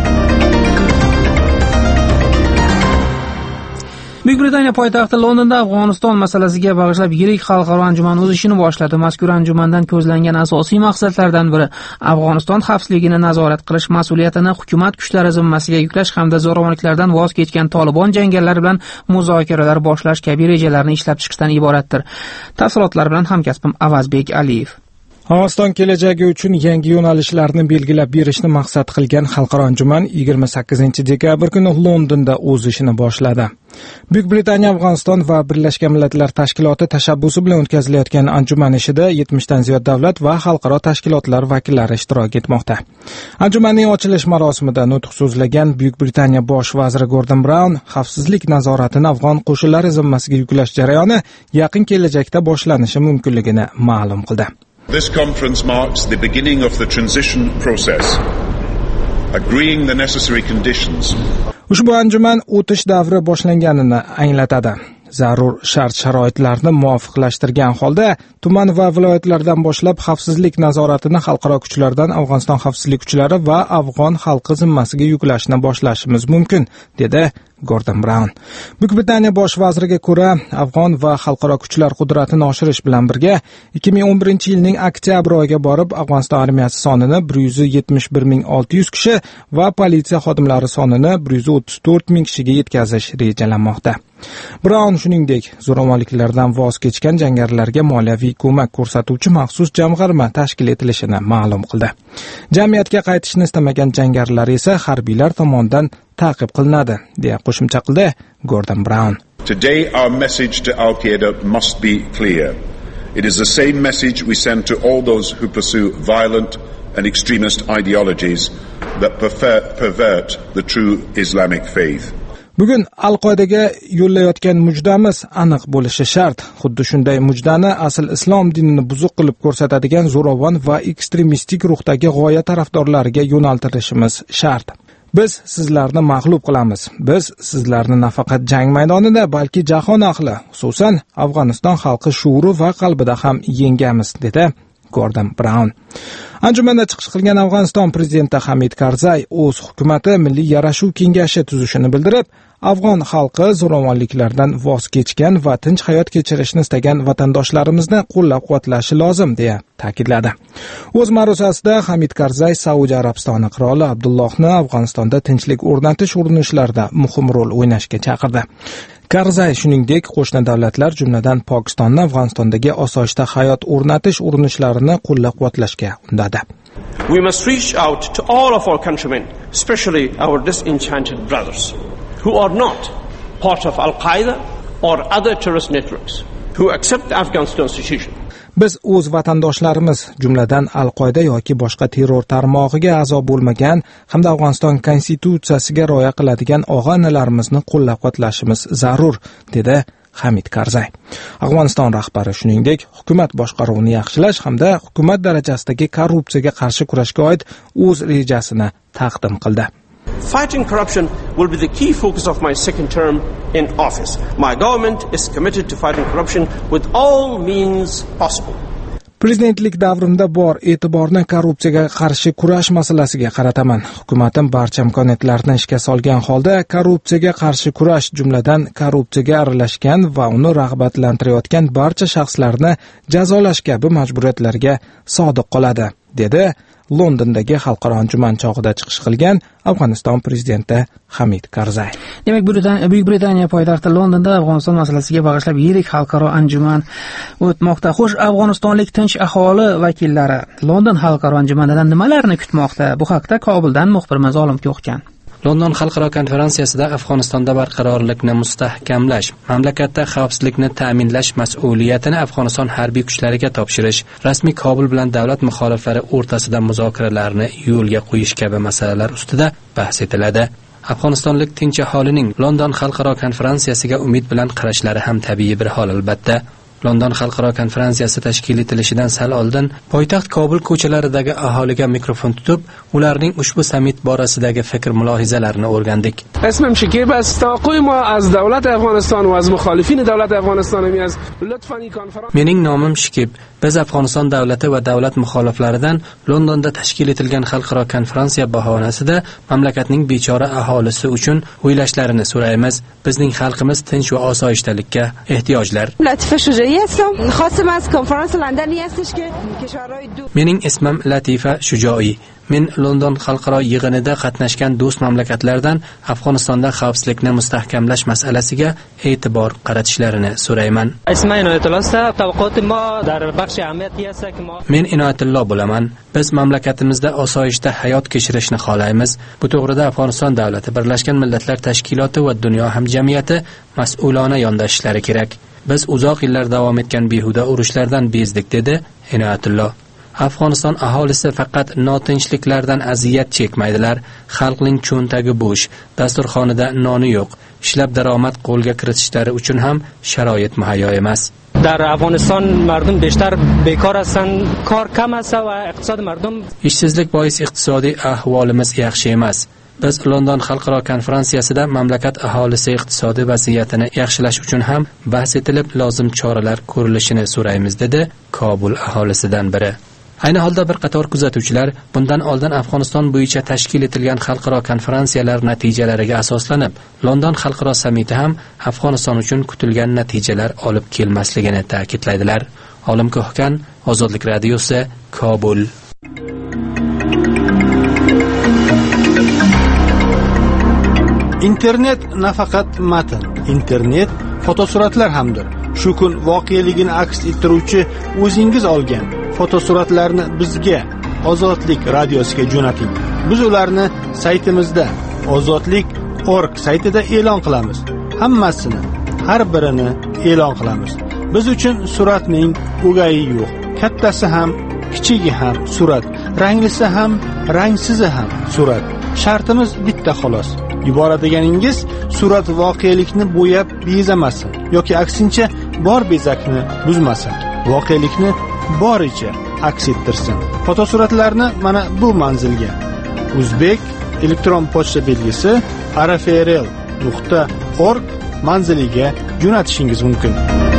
Buyuk Britaniya poytaxti Londonda Afg'oniston masalasiga bag'ishlab yirik xalqaro anjuman o'z ishini boshladi. Mazkur anjumandan ko'zlangan asosiy maqsadlardan biri Afg'oniston xavfsizligini nazorat qilish mas'uliyatini hukumat kuchlari zimmasiga yuklash hamda zo'ravonliklardan voz kechgan Tolibon jangarilari bilan muzokaralar boshlash kabi rejalarni ishlab chiqishdan iboratdir. Tafsilotlar bilan hamkasbim Avazbek Aliyev. Afg'oniston kelajagi uchun yangi yo'nalishlarni belgilab berishni maqsad qilgan xalqaro anjuman 28-dekabr kuni Londonda o'z ishini boshladi. Buyuk Britaniya, Afg'oniston va Birlashgan Millatlar Tashkiloti tashabbusi bilan o'tkazilayotgan anjuman ishida 70 dan ziyod davlat va xalqaro tashkilotlar vakillari ishtirok etmoqda. Anjumanning ochilish marosimida nutq so'zlagan Buyuk Britaniya bosh vaziri Gordon Brown xavfsizlik nazoratini afg'on qo'shinlari zimmasiga yuklash jarayoni yaqin kelajakda boshlanishi mumkinligini ma'lum qildi. This conference marks the beginning of the transition process, agreeing the necessary conditions. Ushbu anjuman o'tish davri boshlanganini anglatadi. Zarur shart-sharoitlarni muvofiqlashtirgan holda tuman va viloyatlardan boshlab xavfsizlik nazoratini xalqaro kuchlardan Afg'oniston xavfsizlik kuchlari va afg'on xalqi zimmasiga yuklashni boshlashimiz mumkin, dedi Gordon Brown. Buyuk Britaniya bosh vaziriga ko'ra, afg'on va xalqaro kuchlar qudratini oshirish bilan birga 2011-yilning oktyabr oyiga borib Afg'oniston armiyasi sonini 171.600 kishi va politsiya xodimlari sonini 134.000 kishiga yetkazish rejalanmoqda. Brown shuningdek, zo'ravonliklardan voz kechgan jangarilarga moliyaviy ko'mak ko'rsatuvchi maxsus jamg'arma tashkil etilishini ma'lum qildi. Jamiyatga qaytishni istamagan jangarilar esa harbiylar tomonidan ta'qib qilinadi, deya qo'shimcha qildi Gordon Brown. Today our message to Al-Qaeda must be clear. It is the same message we send to all those who pursue violent and extremist ideologies that pervert the true Islamic faith. Bugun Al-Qoidaga yo'llayotgan mujdamiz aniq bo'lishi shart. Xuddi shunday mujdani asl islom dinini buzuq qilib ko'rsatadigan zo'ravon va ekstremistik ruhdagi g'oya tarafdorlariga yo'naltirishimiz shart. Biz sizlarni mag'lub qilamiz. Biz sizlarni nafaqat jang maydonida, balki jahon ahli, xususan Afg'oniston xalqi shuuri va qalbida ham yengamiz, dedi Gordon Brown. Anjumanda chiqish qilgan Afg'oniston prezidenti Hamid Karzay o'z hukumati Milliy yarashuv kengashi tuzishini bildirib, Afg'on xalqi zo'ravonliklardan voz kechgan va tinch hayot kechirishni istagan vatandoshlarimizni qo'llab-quvvatlashi lozim, deya ta'kidladi. O'z ma'ruzasida Hamid Karzay Saudiya Arabistoni qiroli Abdullohni Afg'onistonda tinchlik o'rnatish urinishlarida muhim rol o'ynashga chaqirdi. Karzay shuningdek qo'shni davlatlar, jumladan Pokistonni Afg'onistondagi osoyishta hayot o'rnatish urinishlarini qo'llab-quvvatlashga undadi. We must reach out to all of our countrymen, especially our disenchanted brothers, who are not part of Al-Qaeda or other terrorist networks, who accept the Afghan constitution. Biz o'z vatandoshlarimiz, jumladan Al-Qoida yoki boshqa terror tarmog'iga a'zo bo'lmagan hamda Afg'oniston konstitutsiyasiga rioya qiladigan og'a-inilarimizni qo'llab-quvvatlashimiz zarur, dedi Hamid Karzay. Afg'oniston rahbari shuningdek, hukumat boshqaruvini yaxshilash hamda hukumat darajasidagi korrupsiyaga qarshi kurashga oid o'z rejasini taqdim qildi. Fighting corruption will be the key focus of my second term in office. My government is committed to fighting corruption with all means possible. Prezidentlik davrimda bor e'tiborni korrupsiyaga qarshi kurash masalasiga qarataman. Hukumatim barcha imkoniyatlarni ishga solgan holda korrupsiyaga qarshi kurash, jumladan korrupsiyaga aralashgan va uni rag'batlantirayotgan barcha shaxslarni jazolash kabi majburiyatlarga sodiq qoladi, dedi Londondagi xalqaro anjuman chog'ida chiqish qilgan Afg'oniston prezidenti Hamid Karzay. Demak, Buyuk Britaniya poytaxti Londonda Afg'oniston masalasiga bag'ishlab yirik xalqaro anjuman o'tmoqda. Xo'sh, afg'onistonlik tinch aholi vakillari London xalqaro anjumanidan nimalarni kutmoqda? Bu haqda Kobuldan muxbirimiz Olim Ko'xkan. London xalqaro konferensiyasida Afg'onistonda barqarorlikni mustahkamlash, mamlakatda xavfsizlikni ta'minlash mas'uliyatini Afg'oniston harbiy kuchlariga topshirish, rasmiy Kobul bilan davlat muxoliflari o'rtasida muzokaralarni yo'lga qo'yish kabi masalalar ustida bahs etiladi. Afg'onistonlik tinch aholining London xalqaro konferensiyasiga umid bilan qarashlari ham tabiiy bir hol albatta. London xalqaro konferensiyasi tashkil etilishidan sal oldin poytaxt Kobul ko'chalaridagi aholiga mikrofon tutib, ularning ushbu sammit borasidagi fikr-mulohazalarini o'rgandik. اسمم شکیب است. توقع ما از دولت افغانستان و از مخالفین دولت افغانستان است لطفاً این کنفرانس. Mening nomim Shikib. Biz Afg'oniston davlati va davlat muxoliflaridan Londonda tashkil etilgan xalqaro konferensiya bahonasida mamlakatning bechora aholisi uchun o'ylashlarini so'raymiz. Bizning xalqimiz tinch va osoyishtalikka ehtiyojlar. Mening ismim Latifa Shujoiy. Men London xalqaro yig'inida qatnashgan do'st mamlakatlardan Afg'onistonda xavfsizlikni mustahkamlash masalasiga e'tibor qaratishlarini so'rayman. Men Inoyatullo bo'laman. Biz mamlakatimizda osoyishta hayot kechirishni xohlaymiz. Bu to'g'rida Afg'oniston davlati, Birlashgan Millatlar Tashkiloti va dunyo hamjamiyati mas'ulona yondashishlari kerak. Biz uzoq yillar davom etgan behuda urushlardan bezdik, dedi Inoyatullo. Afg'oniston aholisi faqat notinchliklardan aziyat chekmaydilar. Xalqning cho'ntagi bo'sh, dasturxonida noni yo'q. Ishlab daromad qo'lga kiritishlari uchun ham sharoit muhayyo emas. در افغانستان مردم بیشتر بیکار هستند، کار کم است و اقتصاد مردم ishsizlik bois iqtisodiy ahvolimiz yaxshi emas. Biz London xalqaro konferensiyasida mamlakat aholisi iqtisodiy vaziyatini yaxshilash uchun ham bahs etilib, lozim choralar ko'rilishini so'raymiz, dedi Kobul aholisidan biri. Ayni holda bir qator kuzatuvchilar bundan oldin Afg'oniston bo'yicha tashkil etilgan xalqaro konferensiyalar natijalariga asoslanib, London xalqaro sammiti ham Afg'oniston uchun kutilgan natijalar olib kelmasligini ta'kidlaydilar. Olim Ko'xkan, Ozodlik radiosi, Kobul. Internet nafaqat matn, internet fotosuratlar hamdir. Shu kun voqeligini aks ettiruvchi o'zingiz olgan fotosuratlarni bizga Ozodlik radiosiga jo'nating. Biz ularni saytimizda ozodlik.org saytida e'lon qilamiz. Hammasini, har birini e'lon qilamiz. Biz uchun suratning o'gayi yo'q. Kattasi ham, kichigi ham surat, ranglisi ham, rangsizi ham surat. Shartimiz bitta xolos. yuboradiganingiz surat voqelikni bo'yab bezamasin yoki aksincha bor bezakni buzmasin, voqelikni boricha aks ettirsin. Fotosuratlarni mana bu manzilga Uzbek elektron pochta belgisi rfrl.org manziliga jo'natishingiz mumkin.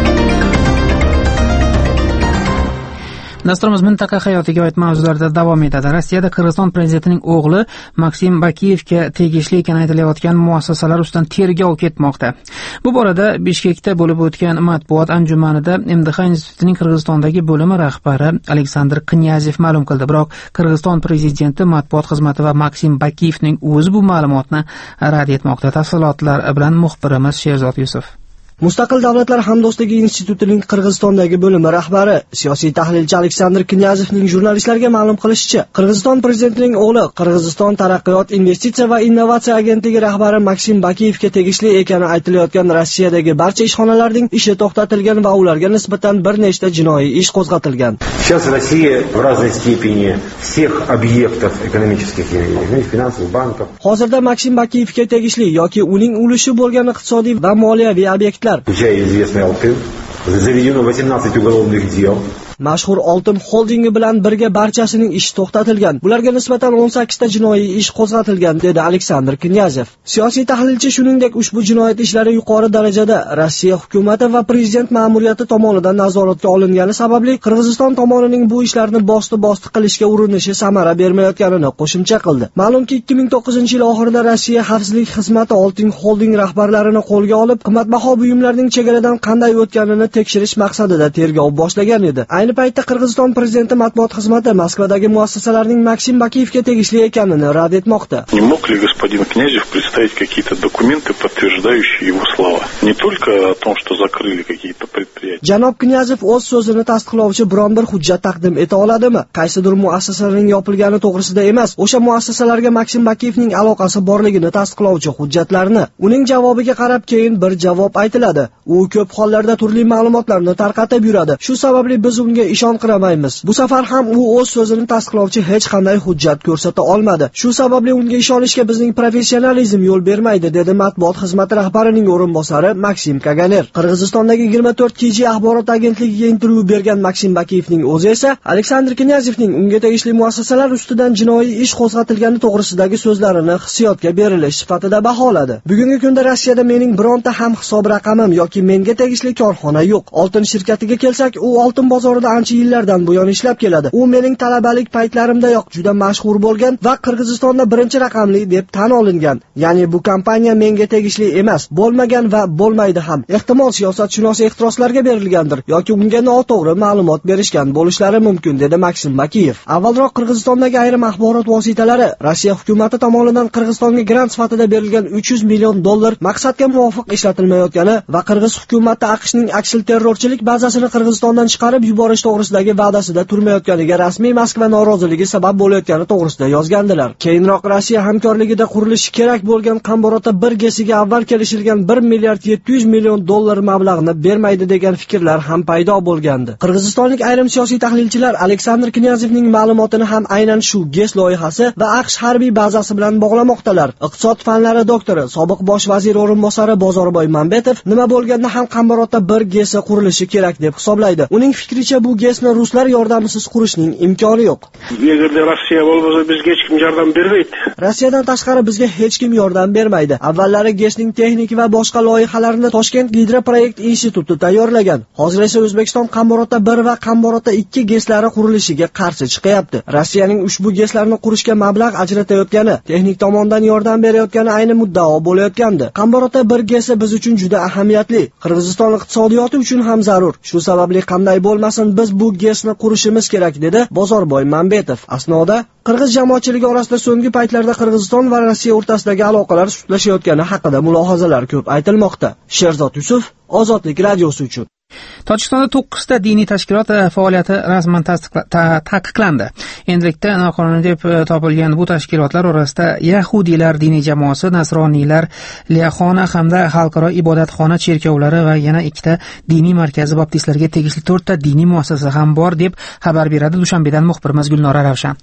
Dasturimiz mintaqa hayotiga oid mavzularda davom etadi. Rossiyada Qirg'iziston prezidentining o'g'li Maksim Bakiyevga tegishli ekani aytilayotgan muassasalar ustidan tergov ketmoqda. Bu borada Bishkekda bo'lib o'tgan matbuot anjumanida MDH institutining Qirg'izistondagi bo'limi rahbari Aleksandr Knyazev ma'lum qildi. Biroq Qirg'iziston prezidenti matbuot xizmati va Maksim Bakiyevning o'zi bu ma'lumotni rad etmoqda. Tafsilotlar bilan muxbirimiz Sherzod Yusuf. Mustaqil davlatlar hamdo'stligi institutining Qirg'izistondagi bo'limi rahbari, siyosiy tahlilchi Aleksandr Knyazevning jurnalistlarga ma'lum qilishicha, Qirg'iziston prezidentining o'g'li Qirg'iziston taraqqiyot, investitsiya va innovatsiya agentligi rahbari Maksim Bakiyevga tegishli ekani aytilayotgan Rossiyadagi barcha ishxonalarning ishi to'xtatilgan va ularga nisbatan bir nechta jinoiy ish qo'zg'atilgan. Сейчас Россия в разной степени всех объектов экономических и финансовых банков. Hozirda Maksim Bakiyevga tegishli yoki uning ulushi bo'lgan iqtisodiy va moliyaviy obyektlar Включая известный Алтын, заведено 18 уголовных дел. Mashhur Oltin holdingi bilan birga barchasining ishi to'xtatilgan. Bularga nisbatan 18 ta jinoiy ish qo'zg'atilgan, dedi Aleksandr Knyazev. Siyosiy tahlilchi shuningdek ushbu jinoyat ishlari yuqori darajada Rossiya hukumati va prezident ma'muriyati tomonidan nazoratga olingani sababli Qirg'iziston tomonining bu ishlarni bosti qilishga urinishi samara bermayotganini qo'shimcha qildi. Ma'lumki 2009-yil oxirida Rossiya xavfsizlik xizmati Oltin holding rahbarlarini qo'lga olib, qimmatbaho buyumlarning chegaradan qanday o'tganini tekshirish maqsadida tergov boshlagan edi. Ayni paytda Qirg'iziston prezidenti matbuot xizmati Moskvadagi muassasalarning Maksim Bakiyevga tegishli ekanini rad etmoqda. Не мог ли господин Князев представить какие-то документы, подтверждающие его слова? Не только о том, что закрыли какие-то предприятия. Janob Knyazev o'z so'zini tasdiqlovchi biron bir hujjat taqdim eta oladimi? Qaysidir muassasalarning yopilgani to'g'risida emas, o'sha muassasalarga Maksim Bakiyevning aloqasi borligini tasdiqlovchi hujjatlarni. Uning javobiga qarab keyin bir javob aytiladi. U ko'p hollarda turli ma'lumotlarni tarqatib yuradi. Shu sababli biz unga ishonqiramaymiz. Bu safar ham u o'z so'zini tasdiqlovchi hech qanday hujjat ko'rsata olmadi. Shu sababli unga ishonishga bizning professionalizm yo'l bermaydi, dedi matbuot xizmati rahbarining o'rinbosari Maksim Kaganer. Qirg'izistondagi 24 KG axborot agentligiga intervyu bergan Maksim Bakiyevning o'zi esa Aleksandr Knyazevning unga tegishli muassasalar ustidan jinoiy ish qo'zg'atilgani to'g'risidagi so'zlarini hissiyotga berilish sifatida baholadi. Bugungi kunda Rossiyada mening bironta ham hisob raqamim yoki menga tegishli korxona yo'q. Oltin shirkatiga kelsak, u oltin bozorida ancha yillardan buyon ishlab keladi. U mening talabalik paytlarimdayoq juda mashhur bo'lgan va Qirg'izistonda birinchi raqamli deb tan olingan. Ya'ni bu kompaniya menga tegishli emas, bo'lmagan va bo'lmaydi ham. Ehtimol siyosatshunos ehtiroslarga berilgandir yoki unga noto'g'ri ma'lumot berishgan bo'lishlari mumkin, dedi Maksim Bakiyev. Avvalroq Qirg'izistondagi ayrim axborot vositalari Rossiya hukumati tomonidan Qirg'izistonga grant sifatida berilgan $300 million maqsadga muvofiq ishlatilmayotgani va Qirg'iz hukumati AQShning aksil terrorchilik bazasini Qirg'izistondan chiqarib yuborish to'g'risidagi va'dasida turmayotganiga rasmiy Moskva noroziligi sabab bo'layotgani to'g'risida yozgandilar. Keyinroq Rossiya hamkorligida qurilishi kerak bo'lgan Qamborota 1 gesiga avval kelishilgan $1 milliard $700 million mablag'ni bermaydi degan fikrlar ham paydo bo'lgandi. Qirg'izistonlik ayrim siyosiy tahlilchilar Aleksandr Knyazevning ma'lumotini ham aynan shu GES loyihasi va AQSh harbiy bazasi bilan bog'lamoqdalar. Iqtisod fanlari doktori, sobiq bosh vazir o'rinbosari Bozorboy Mambetov nima bo'lganda ham Qamborota 1 gesi qurilishi kerak deb hisoblaydi. Uning fikricha bu GESni ruslar yordamisiz qurishning imkoni yo'q. Agarda Rossiya bo'lmasa bizga hech kim yordam bermaydi. Rossiyadan tashqari bizga hech kim yordam bermaydi. Avvallari GESning texnik va boshqa loyihalarini Toshkent Gidroproyekt instituti tayyorlagan. Hozir esa O'zbekiston Qamborota 1 va Qamborota 2 GESlari qurilishiga qarshi chiqyapti. Rossiyaning ushbu GESlarni qurishga mablag' ajratayotgani, texnik tomondan yordam berayotgani ayni muddao bo'layotgandi. Qamborota 1 GESi biz uchun juda ahamiyatli, Qirg'iziston iqtisodiyoti uchun ham zarur. Shu sababli qanday bo'lmasin biz bu GESni qurishimiz kerak, dedi Bozorboy Mambetov. Asnoda Qirg'iz jamoatchiligi orasida so'nggi paytlarda Qirg'iziston va Rossiya o'rtasidagi aloqalar sustlashayotgani haqida mulohazalar ko'p aytilmoqda. Sherzod Yusuf, Ozodlik radiosi uchun. Tojikistonda 9 ta diniy tashkilot faoliyati rasman taqiqlandi. Endilikda noqonuniy deb topilgan bu tashkilotlar orasida Yahudiylar diniy jamoasi, Nasroniylar, Liyaxona hamda xalqaro ibodatxona cherkovlari va yana 2 ta diniy markazi baptistlarga tegishli 4 ta diniy muassasa ham bor deb xabar beradi Dushanbedan muxbirimiz Gulnora Ravshan.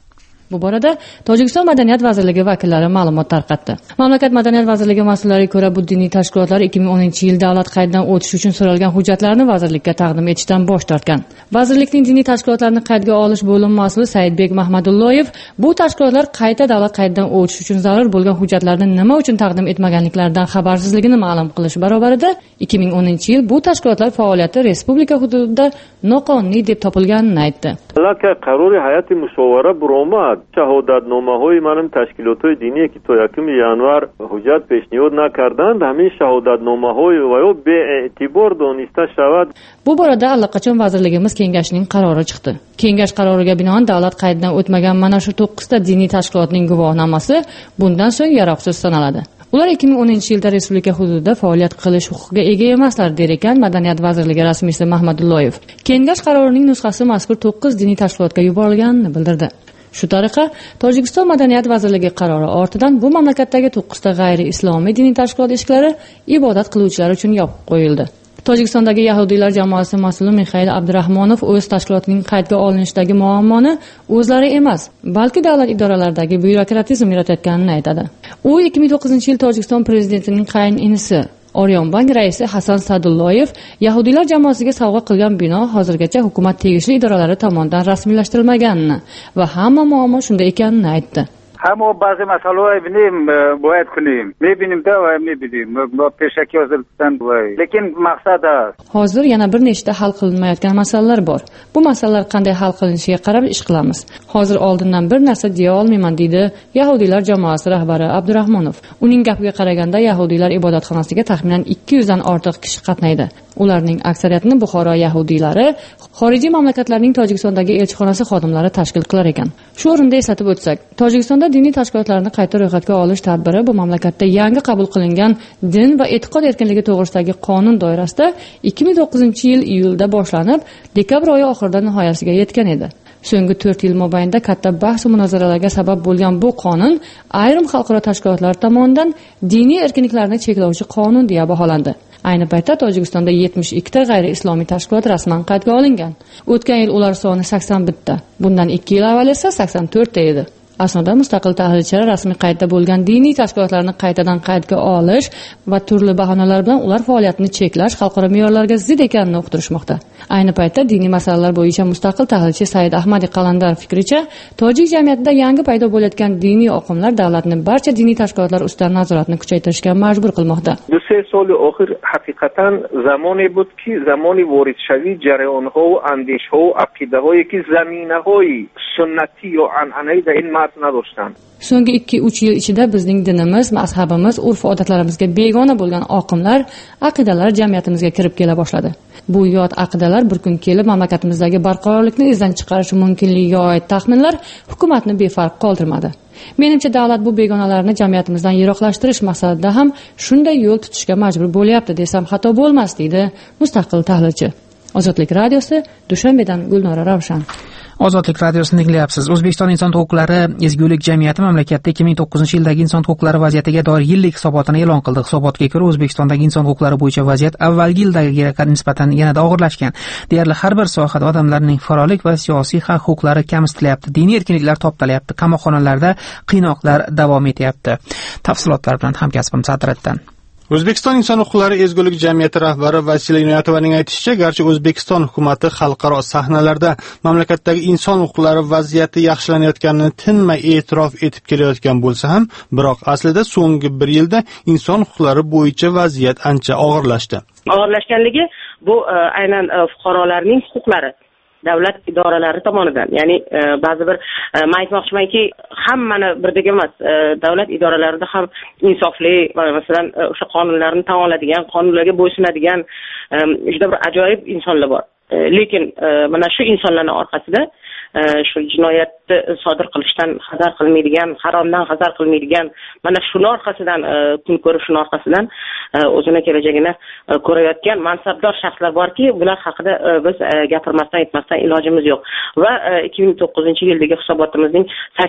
Bu borada Tojikiston Madaniyat vazirligi vakillari ma'lumot tarqatdi. Mamlakat Madaniyat vazirligi mas'ullariga ko'ra, bu diniy tashkilotlar 2010-yil davlat qaydidan o'tish uchun so'ralgan hujjatlarni vazirlikka taqdim etishdan bosh tortgan. Vazirlikning diniy tashkilotlarni qaydga olish bo'limi mas'uli Saidbek Mahmadulloyev bu tashkilotlar qayta davlat qaydidan o'tish uchun zarur bo'lgan hujjatlarni nima uchun taqdim etmaganliklaridan xabarsizligini ma'lum qilish barobarida 2010-yil bu tashkilotlar faoliyati respublika hududida noqonuniy deb topilganini aytdi. qarori hayati mushovara buromad shahodatnomahoyi manam tashkilotlar diniye ki to 1 yanvar hujjat peshniyod nakardand hamин shahodatnomahoyi va yo be'e'tibor donista shavad. Bu borada allaqachon vazirligimiz kengashining qarori chiqdi. Kengash qaroriga binoan davlat qaydidan o'tmagan mana shu 9 ta diniy tashkilotning guvohnomasi bundan so'ng yaroqsiz sanaladi. Ular 2010-yilda respublika hududida faoliyat qilish huquqiga ega emaslar, der ekan Madaniyat vazirligi rasmiysi Mahmadulloyev. Kengash qarorining nusxasi mazkur 9 diniy tashkilotga yuborilganini bildirdi. Shu tariqa Tojikiston Madaniyat vazirligi qarori ortidan bu mamlakatdagi 9 ta g'ayri-islomiy diniy tashkilot eshiklari ibodat qiluvchilar uchun yopib qo'yildi. Tojikistondagi yahudiylar jamoasi mas'uli Mixail Abdurahmonov o'z tashkilotining qaydga olinishidagi muammoni o'zlari emas, balki davlat idoralaridagi byurokratizm yaratayotganini aytadi. U 2009-yil Tojikiston prezidentining qaynonasi Oryonbank raisi Hasan Sadulloyev yahudiylar jamoasiga sovg'a qilgan bino hozirgacha hukumat tegishli idoralari tomonidan rasmiylashtirilmaganini va hamma muammo shunda ekanini aytdi. Hamma ba'zi masalalar bilim boyat qilim. Mebinimda va mebidim. Bu peshaki hozirdan lekin maqsad hozir yana bir nechta hal qilinmayotgan masalalar bor. Bu masalalar qanday hal qilinishiga qarab ish qilamiz. Hozir oldindan bir narsa deya olmayman, deydi yahudiylar jamoasi rahbari Abdurahmonov. Uning gapiga qaraganda yahudiylar ibodatxonasiga taxminan 200 dan ortiq kishi qatnaydi. Ularning aksariyatini Buxoro yahudiylari, xorijiy mamlakatlarning Tojikistondagi elchixonasi xodimlari tashkil qilar ekan. Shu o'rinda eslatib o'tsak, Tojikistonda diniy tashkilotlarni qayta ro'yxatga olish tadbiri bu mamlakatda yangi qabul qilingan din va e'tiqod erkinligi to'g'risidagi qonun doirasida 2009-yil iyulda boshlanib, dekabr oyi oxirida nihoyasiga yetgan edi. So'nggi 4 yil mobaynida katta bahs va munozaralarga sabab bo'lgan bu qonun ayrim xalqaro tashkilotlar tomonidan diniy erkinliklarni cheklovchi qonun deya baholandi. Ayni paytda Tojikistonda 72 ta g'ayri-islomiy tashkilot rasman qaydga olingan. O'tgan yil ular soni 81 ta. Bundan 2 yil avval esa 84 ta edi. Aslida mustaqil tahlilchilar rasmiy qaydda bo'lgan diniy tashkilotlarni qaytadan qaydga olish va turli bahonalar bilan ular faoliyatini cheklash xalqaro me'yorlarga zid ekanini uqtirishmoqda. Ayni paytda diniy masalalar bo'yicha mustaqil tahlilchi Said Ahmadi Qalandar fikricha, tojik jamiyatida yangi paydo bo'layotgan diniy oqimlar davlatni barcha diniy tashkilotlar ustidan nazoratni kuchaytirishga majbur qilmoqda. 2-3 soli oxir haqiqatan zamoni budki, zamoni voridshawî jarayonho va andishho va aqidahoyi ki zaminahoyi sunnati va an'anaviy da in نداشتن. So'nggi 2-3 yil ichida bizning dinimiz, mazhabimiz, urf-odatlarimizga begona bo'lgan oqimlar, aqidalar jamiyatimizga kirib kela boshladi. Bu yot aqidalar bir kun kelib mamlakatimizdagi barqarorlikni izdan chiqarishi mumkinligiga oid taxminlar hukumatni befarq qoldirmadi. Menimcha davlat bu begonalarni jamiyatimizdan yiroqlashtirish maqsadida ham shunday yo'l tutishga majbur bo'lyapti desam xato bo'lmas, deydi mustaqil tahlilchi. Ozodlik radiosi, Dushanbedan Gulnora Ravshan. Ozodlik radiosini tinglayapsiz. O'zbekiston inson huquqlari ezgulik jamiyati mamlakatda 2009-yildagi inson huquqlari vaziyatiga doir yillik hisobotini e'lon qildi. Hisobotga ko'ra, O'zbekistondagi inson huquqlari bo'yicha vaziyat avvalgi yildagiga nisbatan yanada og'irlashgan. Deyarli har bir sohada odamlarning farovlik va siyosiy huquqlari kamsitilyapti. Diniy erkinliklar toptalyapti. Qamoqxonalarda qiynoqlar davom etyapti. Tafsilotlar bilan hamkasbim Sadratdan. O'zbekiston inson huquqlari ezgulik jamiyati rahbari Vasiliy Inoyatovaning aytishicha, garchi O'zbekiston hukumatı xalqaro sahnalarda mamlakatdagi inson huquqlari vaziyati yaxshilanayotganini tinmay e'tirof etib kelayotgan bo'lsa ham, biroq aslida so'nggi 1 yilda inson huquqlari bo'yicha vaziyat ancha og'irlashdi. Og'irlashganligi bu aynan fuqarolarning huquqlari davlat idoralari tomonidan, ya'ni ba'zi bir men aytmoqchimanki, hammani birdek emas, davlat idoralarida ham insofli va masalan o'sha qonunlarni tan oladigan, qonunlarga bo'ysunadigan juda bir ajoyib insonlar bor. Lekin mana shu insonlarning orqasida shu jinoyatni sodir qilishdan hazar qilmaydigan, haromdan hazar qilmaydigan, mana shuni orqasidan kun ko'rib, shuni orqasidan o'zini kelajagini ko'rayotgan mansabdor shaxslar borki, bular haqida biz gapirmasdan aytmasdan ilojimiz yo'q. Va 2009-yildagi hisobotimizning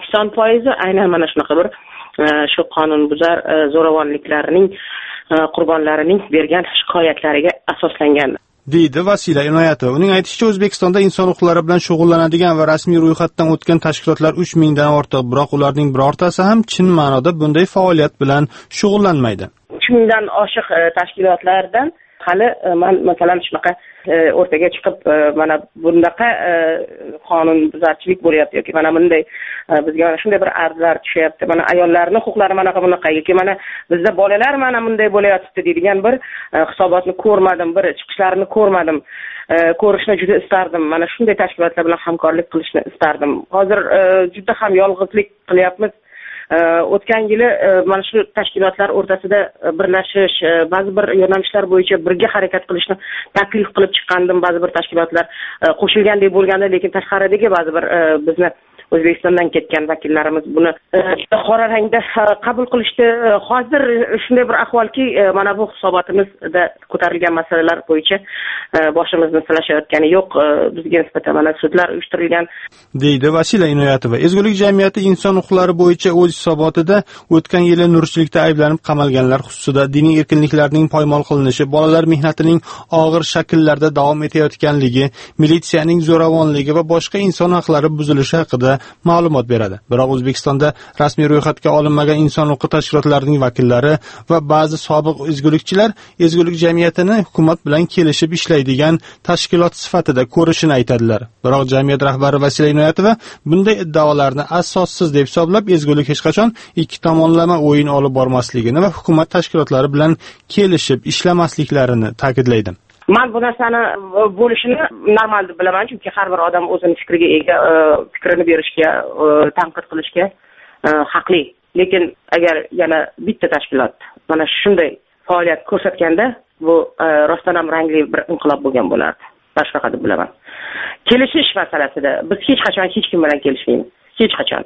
80% aynan mana shunaqa bir shu qonunbuzar zo'ravonliklarning qurbonlarining bergan shikoyatlariga asoslangan. deydi Vasila Inoyatova. Uning aytishicha, O'zbekistonda inson huquqlari bilan shug'ullanadigan va rasmiy ro'yxatdan o'tgan tashkilotlar 3000 dan ortiq, biroq ularning birortasi ham chin ma'noda bunday faoliyat bilan shug'ullanmaydi. 3000 dan oshiq tashkilotlardan hali men masalan shunaqa o'rtaga chiqib mana bunaqa qonunbuzarchilik bo'lyapti yoki mana bunday bizga mana shunday bir arzlar tushyapti, mana ayollarning huquqlari bunaqa yoki mana bizda bolalar mana bunday bo'layotibdi deydigan bir hisobotni ko'rmadim, bir chiqishlarini ko'rmadim. Ko'rishni juda istardim. Mana shunday tashkilotlar bilan hamkorlik qilishni istardim. Hozir juda ham yolg'izlik qilyapmiz. O'tgan yili mana shu tashkilotlar o'rtasida birlashish, ba'zi bir yo'nalishlar bo'yicha birga harakat qilishni taklif qilib chiqqandim. Ba'zi bir tashkilotlar qo'shilgandek bo'lganda, lekin tashqaridagi ba'zi bir bizni O'zbekistondan ketgan vakillarimiz buni qora rangda qabul qilishdi. Hozir shunday bir ahvolki, mana bu hisobotimizda ko'tarilgan masalalar bo'yicha boshimizni silashayotgani yo'q. Bizga nisbatan mana sudlar uyushtirilgan, deydi Vasila Inoyatova. Ezgulik jamiyati inson huquqlari bo'yicha o'z hisobotida o'tgan yili nurchilikda ayblanib qamalganlar xususida diniy erkinliklarning poymol qilinishi, bolalar mehnatining og'ir shakllarda davom etayotganligi, militsiyaning zo'ravonligi va boshqa inson huquqlari buzilishi haqida ma'lumot beradi. Biroq O'zbekistonda rasmiy ro'yxatga olinmagan inson huquqi tashkilotlarining vakillari va ba'zi sobiq ezgulikchilar ezgulik jamiyatini hukumat bilan kelishib ishlaydigan tashkilot sifatida ko'rishini aytadilar. Biroq jamiyat rahbari Vasila Inoyatova bunday iddaolarni asossiz deb hisoblab, ezgulik hech qachon ikki tomonlama o'yin olib bormasligini va hukumat tashkilotlari bilan kelishib ishlamasliklarini ta'kidlaydi. Men bu narsani bo'lishini normal deb bilaman, chunki har bir odam o'zining fikriga ega, fikrini berishga, tanqid qilishga haqli. Lekin agar yana bitta tashkilot mana shunday faoliyat ko'rsatganda, bu rostdan ham rangli bir inqilob bo'lgan bo'lardi. Boshqa deb bilaman. Kelishish masalasida biz hech qachon hech kim bilan kelishmaymiz. Hech qachon.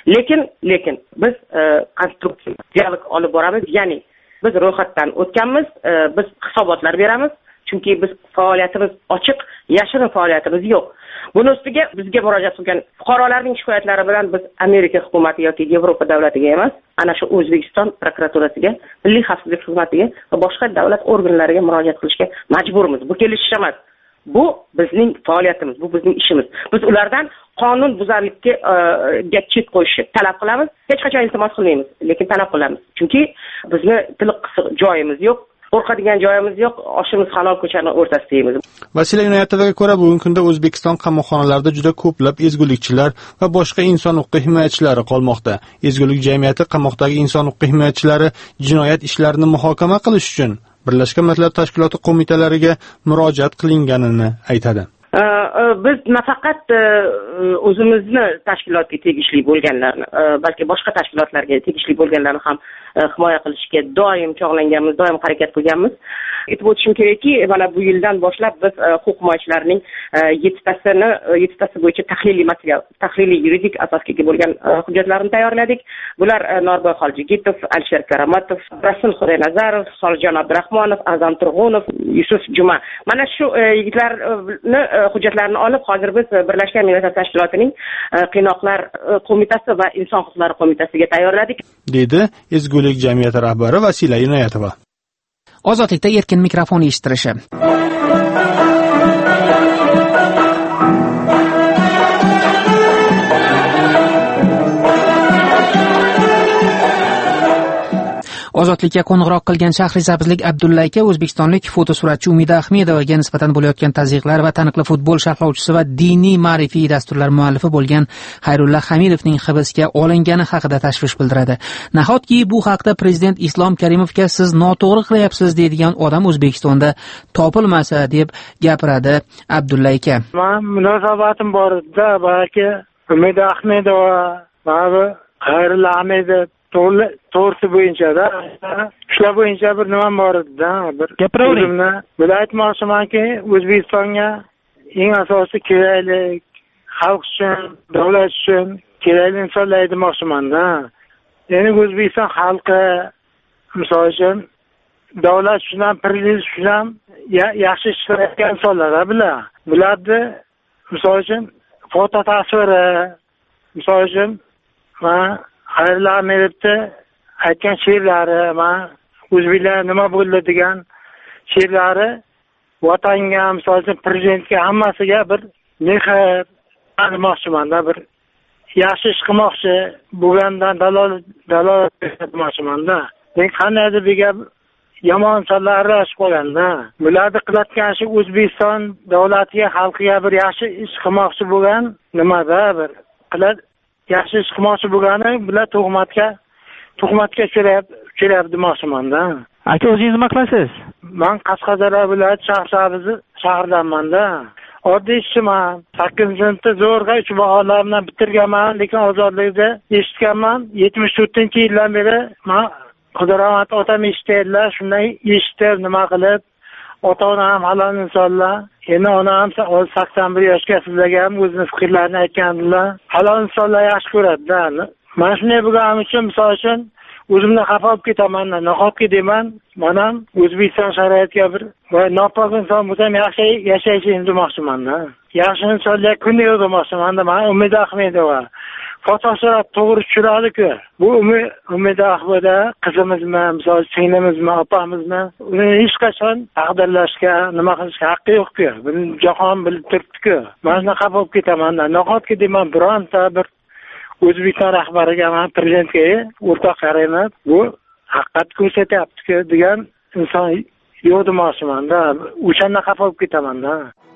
Lekin biz konstruktiv dialog olib boramiz. Ya'ni biz ro'yxatdan o'tganmiz, biz hisobotlar beramiz. Chunki biz faoliyatimiz ochiq, yashirin faoliyatimiz yo'q. Buni ustiga bizga murojaat qilgan fuqarolarning shikoyatlari bilan biz Amerika hukumati yoki Yevropa davlatiga emas, ana shu O'zbekiston prokuraturasiga, Milliy xavfsizlik xizmatiga va boshqa davlat organlariga murojaat qilishga majburmiz. Bu kelishish emas. Bu bizning faoliyatimiz, bu bizning ishimiz. Biz ulardan qonun buzarlikka chek qo'yishni talab qilamiz. Hech qachon iltimos qilmaymiz, lekin talab qilamiz. Chunki bizni tiliq qisiq joyimiz yo'q. Qo'rqadigan joyimiz yo'q, oshimiz halol ko'chani o'rtasidaymiz. Vasila Inoyatovaga ko'ra, bugungi kunda O'zbekiston qamoqxonalarida juda ko'plab ezgulikchilar va boshqa inson huquqi himoyachilari qolmoqda. Ezgulik jamiyati qamoqdagi inson huquqi himoyachilari jinoyat ishlarini muhokama qilish uchun Birlashgan Millatlar Tashkiloti qo'mitalariga murojaat qilinganini aytadi. Biz nafaqat o'zimizni tashkilotga tegishli bo'lganlarni, balki boshqa tashkilotlarga tegishli bo'lganlarni ham himoya qilishga doim chog'langanmiz, doim harakat qilganmiz. Aytib o'tishim kerakki, mana bu yildan boshlab biz huquq himoyachilarining 7tasi bo'yicha tahliliy yuridik asosga ega bo'lgan hujjatlarni tayyorladik. Bular Norboy Xoljigitov, Alisher Karamatov, Rasul Xudoynazarov, Solijon Abdurahmonov, Azam Turg'unov, Yusuf Juma. Mana shu yigitlarni hujjatlarini olib, hozir biz Birlashgan Millatlar Tashkilotining Qiynoqlar qo'mitasi va Inson huquqlari qo'mitasiga tayyorladik, dedi Ezgulik jamiyati rahbari Vasila Inoyatova. Ozodlikda erkin mikrofon eshittirishi. Ozodlikka qo'ng'iroq qilgan Shahrisabzlik Abdulla aka o'zbekistonlik fotosuratchi Umida Ahmedovaga nisbatan bo'layotgan tazyiqlar va taniqli futbol sharhlovchisi va diniy ma'rifiy dasturlar muallifi bo'lgan Xayrulla Hamidovning hibsga olingani haqida tashvish bildiradi. Nahotki bu haqda Prezident Islom Karimovga siz noto'g'ri qilyapsiz deydigan odam O'zbekistonda topilmasa deb gapiradi Abdulla aka. Men munosabatim bor edi, balki Umida Ahmedova va Xayrulla Hamidov to'g'risi bo'yicha-da, shular bo'yicha bir nima bor edi-da, bir gapiravering. Bular aytmoqchimanki, O'zbekistonga eng asosiy keraklik xalq uchun, davlat uchun kerakli insonlar demoqchiman-da. Ya'ni O'zbekiston xalqi misol uchun davlat uchun ham, prezident uchun ham yaxshi ishlayotgan insonlar bular. Bularni misol uchun foto tasviri, misol uchun va Xayrulla Hamidovni aytgan she'rlari, o'zbeklar nima bo'ldi degan she'rlari vatanga, misol uchun prezidentga, hammasiga bir mehr qilmoqchimanda, bir yaxshi ish qilmoqchi bo'lgandan dalolat bermoqchimanda. Men qandaydir bir gap yomon insonlar aralashib qolganda, bularni qilayotgan shu O'zbekiston davlatiga, xalqiga bir yaxshi ish qilmoqchi bo'lgan nimada bir yaxshi ish qilmoqchi bo'lgani bular tuhmatga uchrayapti demoqchimanda. Aka, o'zingiz nima qilasiz? Men Qashqadaryo viloyati shahridanmanda. Oddiy ishchiman. 8-sinfda zo'rg'a 3 baholar bilan bitirganman, lekin ozodlikda eshitganman. 74-yildan beri men Qudrat otam eshitdilar, shunday eshitib nima qilib, ota-ona ham halol insonlar. Endi onam 81 yoshga sizlarga o'zining fikrlarini aytgandilar. Halol insonlar yaxshi ko'radi-da. Men shunday bo'lganim uchun, misol uchun o'zimni xafa bo'lib ketaman. Nahotki deyman, men ham O'zbekiston sharoitiga bir nopok inson bo'lsam yaxshi yashashni demoqchiman-da. Yaxshi insonlar kuni yo'q demoqchiman-da. Men Umid Ahmedova fotosurat to'g'ri tushiradi-ku. Bu Umid Ahmedova qizimizmi, misol singlimizmi, opamizmi, uni hech qachon taqdirlashga, nima qilishga haqqi yo'q-ku. Buni jahon bilib turibdi-ku. Men shunday xafa bo'lib ketaman-da. Nahotki deyman, bironta bir O'zbekiston rahbariga, men prezidentga o'rtoq qarayman, bu haqiqat ko'rsatyapti-ku degan inson yo'q demoqchiman-da. O'shanda xafa bo'lib ketaman-da.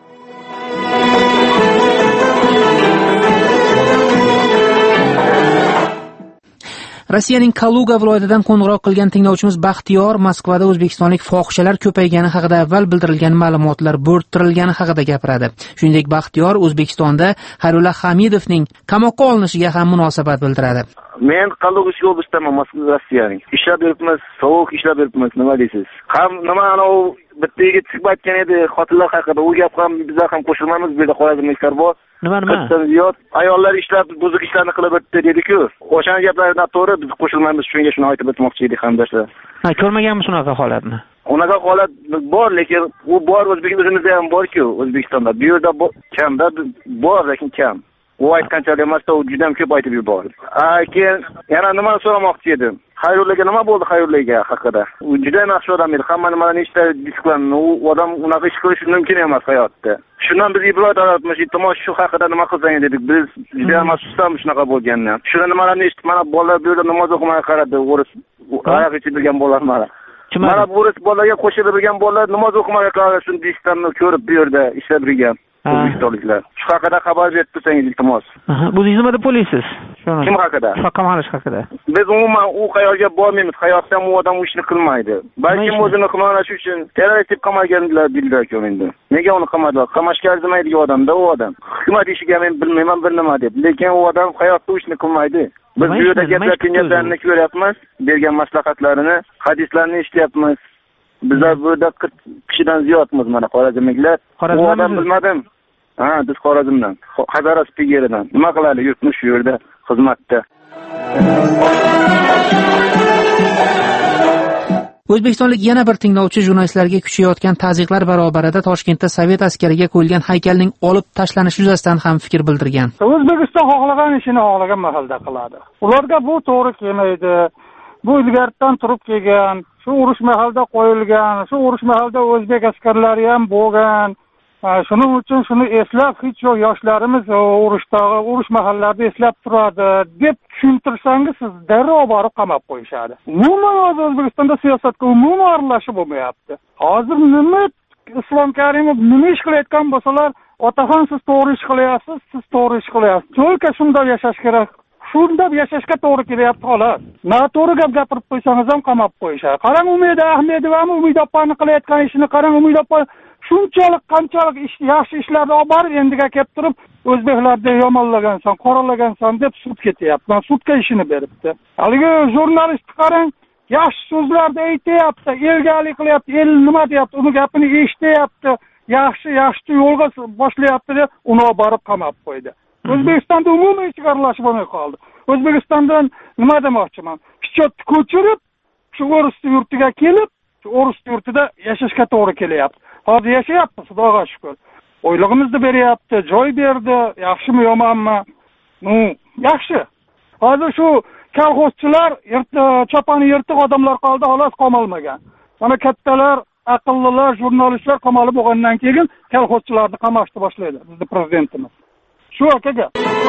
Rossiyaning Kaluga viloyatidan qo'ng'iroq qilgan tinglovchimiz Baxtiyor Moskvada o'zbekistonlik fohishalar ko'paygani haqida avval bildirilgan ma'lumotlar bo'rttirilgani haqida gapiradi. Shuningdek, Baxtiyor O'zbekistonda Xayrulla Hamidovning qamoqqa olinishiga ham munosabat bildiradi. Men Kaluga oblastidaman, Moskva, Rossiyaning. Ishlab yuribmiz, sovuq ishlab yuribmiz, nima deysiz? Nima anavi bitta yigit chiqib aytgan edi xotinlar haqida. U gap ham bizlar ham qo'shilmaymiz, bu yerda xorazmliklar bor. Nima? Ziyod ayollar ishlab buzuq ishlarni qilib o'tdi dedi-ku. O'sha gaplardan to'g'ri biz qo'shilmaymiz, shuni aytib o'tmoqchi edik hamdoshlar. Ko'rmaganmiz unaqa holatni. Unaqa holat bor, lekin u bor O'zbekistonda ham bor-ku, O'zbekistonda. Bu yerda kamda bor, lekin kam. U aytganchalik emasda, u juda ham ko'p aytib yubordi. Keyin yana nima so'ramoqchi edim. Xayrullaga nima bo'ldi Xayrullaga haqida? U juda ham yaxshi odam edi. Hamma nimadan eshitadi, disiplinni. U odam unaqa ish qilishi mumkin emas hayotda. Shundan biz ibrat olamiz. Iltimos shu haqida nima qilsang dedik. Biz juda ham afsusdamiz shunaqa bo'lgandan. Shuni nimalarni eshitib, mana bolalar bu yerda namoz o'qimay qaradi. O'ris oyoq ichib bilgan bolalar mana. Mana bu o'ris bolalarga qo'shilib bilgan bolalar namoz o'qimay qaradi. Shuni disiplinni ko'rib bu yerda ishlab bilgan. O'zbekistonliklar. Shu haqida xabar berib tursangiz iltimos. Bu siz nima deb o'ylaysiz? Kim haqida? Qamoqlash haqida. Biz umuman u qayerga bormaymiz. Hayotda u odam ishni qilmaydi. Balkim o'zini himoyalash uchun terrorist deb qamalganlar deyiladi endi. Nega uni qamadilar? Qamashga arzimaydigan odamda u odam. Hukumat ishiga men bilmayman bir nima deb. Lekin u odam hayotda ishni qilmaydi. Biz bu yerda gaplarni ko'ryapmiz, bergan maslahatlarini, hadislarni eshityapmiz. Bizlar bu yerda 40 kishidan ziyodmiz mana xorazmliklar. U odam bilmadim. Biz Xorazmdan, Hazara Spigeridan. Nima qiladi yurtmiz shu yerda xizmatda. O'zbekistonlik yana bir tinglovchi jurnalistlarga kuchayotgan ta'ziqlar barobarida Toshkentda Sovet askariga qo'yilgan haykalning olib tashlanishi yuzasidan ham fikr bildirgan. O'zbekiston xohlagan ishini xohlagan mahalda qiladi. Ularga bu to'g'ri kelmaydi. Bu ilgaridan turib kelgan, shu urush mahalda qo'yilgan, shu urush mahalda o'zbek askarlari ham bo'lgan. Shuning uchun shuni eslab, hech yo'q yoshlarimiz urush mahallarida eslab turadi deb tushuntirsangiz, siz darrov borib qamab qo'yishadi. Umuman O'zbekistonda siyosatga umuman aralashib bo'lmayapti. Hozir nima Islom Karimov nima ish qilayotgan bo'lsalar, otaxon siz to'g'ri ish qilyapsiz, siz to'g'ri ish qilyapsiz. To'lka shunday yashash kerak. Shunda yashashga to'g'ri kelyapti xolos. Noto'g'ri gap gapirib qo'ysangiz ham qamab qo'yishadi. Qarang Umid Ahmedovani, Umid opani qilayotgan ishini qarang. Umid opa qanchalik yaxshi ishlarni olib borib, endiga kelib turib, o'zbeklarni yomonlagansan, qoralagansan deb sud ketyapti. Sudga ishini beribdi. Haligi jurnalist qarang, yaxshi so'zlarni aytyapti, elgalik qilyapti, el nima deyapti, uni gapini eshityapti, yaxshi yo'lga boshlayapti deb uni olib borib qamab qo'ydi. O'zbekistonda umuman hech aralashib bo'lmay qoldi. O'zbekistondan nima demoqchiman? Schyotni ko'chirib, shu o'ris yurtiga kelib, shu o'ris yurtida yashashga to'g'ri kelyapti. Hozir yashayapti, Xudoga shukr. Oylig'imizni beryapti, joy berdi, yaxshimi yomonmi? Yaxshi. Hozir shu kolxozchilar, chopani yirtiq odamlar qoldi, xolos qamalmagan. Mana kattalar aqllilar, jurnalistlar qamalib bo'lgandan keyin kolxozchilarni qamashni boshlaydi bizning prezidentimiz. Shu akaga.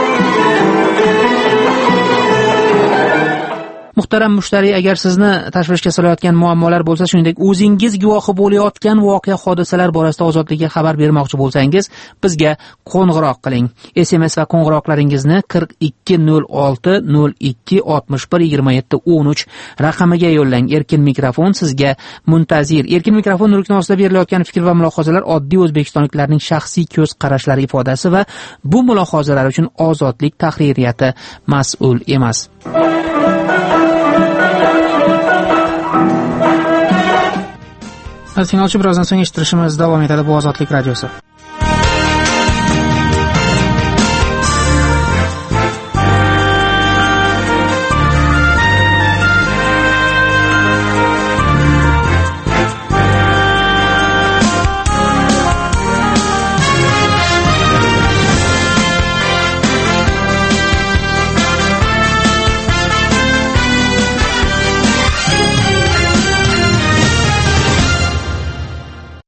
Muhtaram mushtariy, agar sizni tashvishga solayotgan muammolar bo'lsa, shuningdek o'zingiz guvohi bo'layotgan voqea hodisalar borasida ozodlikka xabar bermoqchi bo'lsangiz, bizga qo'ng'iroq qiling. SMS va qo'ng'iroqlaringizni 420202612713 raqamiga yo'llang. Erkin mikrofon sizga muntazir. Erkin mikrofon nurkning ostida berilayotgan fikr va mulohazalar oddiy o'zbekistonliklarning shaxsiy ko'z qarashlari ifodasi va bu mulohazalar uchun ozodlik tahririyati mas'ul emas. Tinglovchi, birozdan so'ng eshittirishimiz davom etadi. Bu Ozodlik radiosi.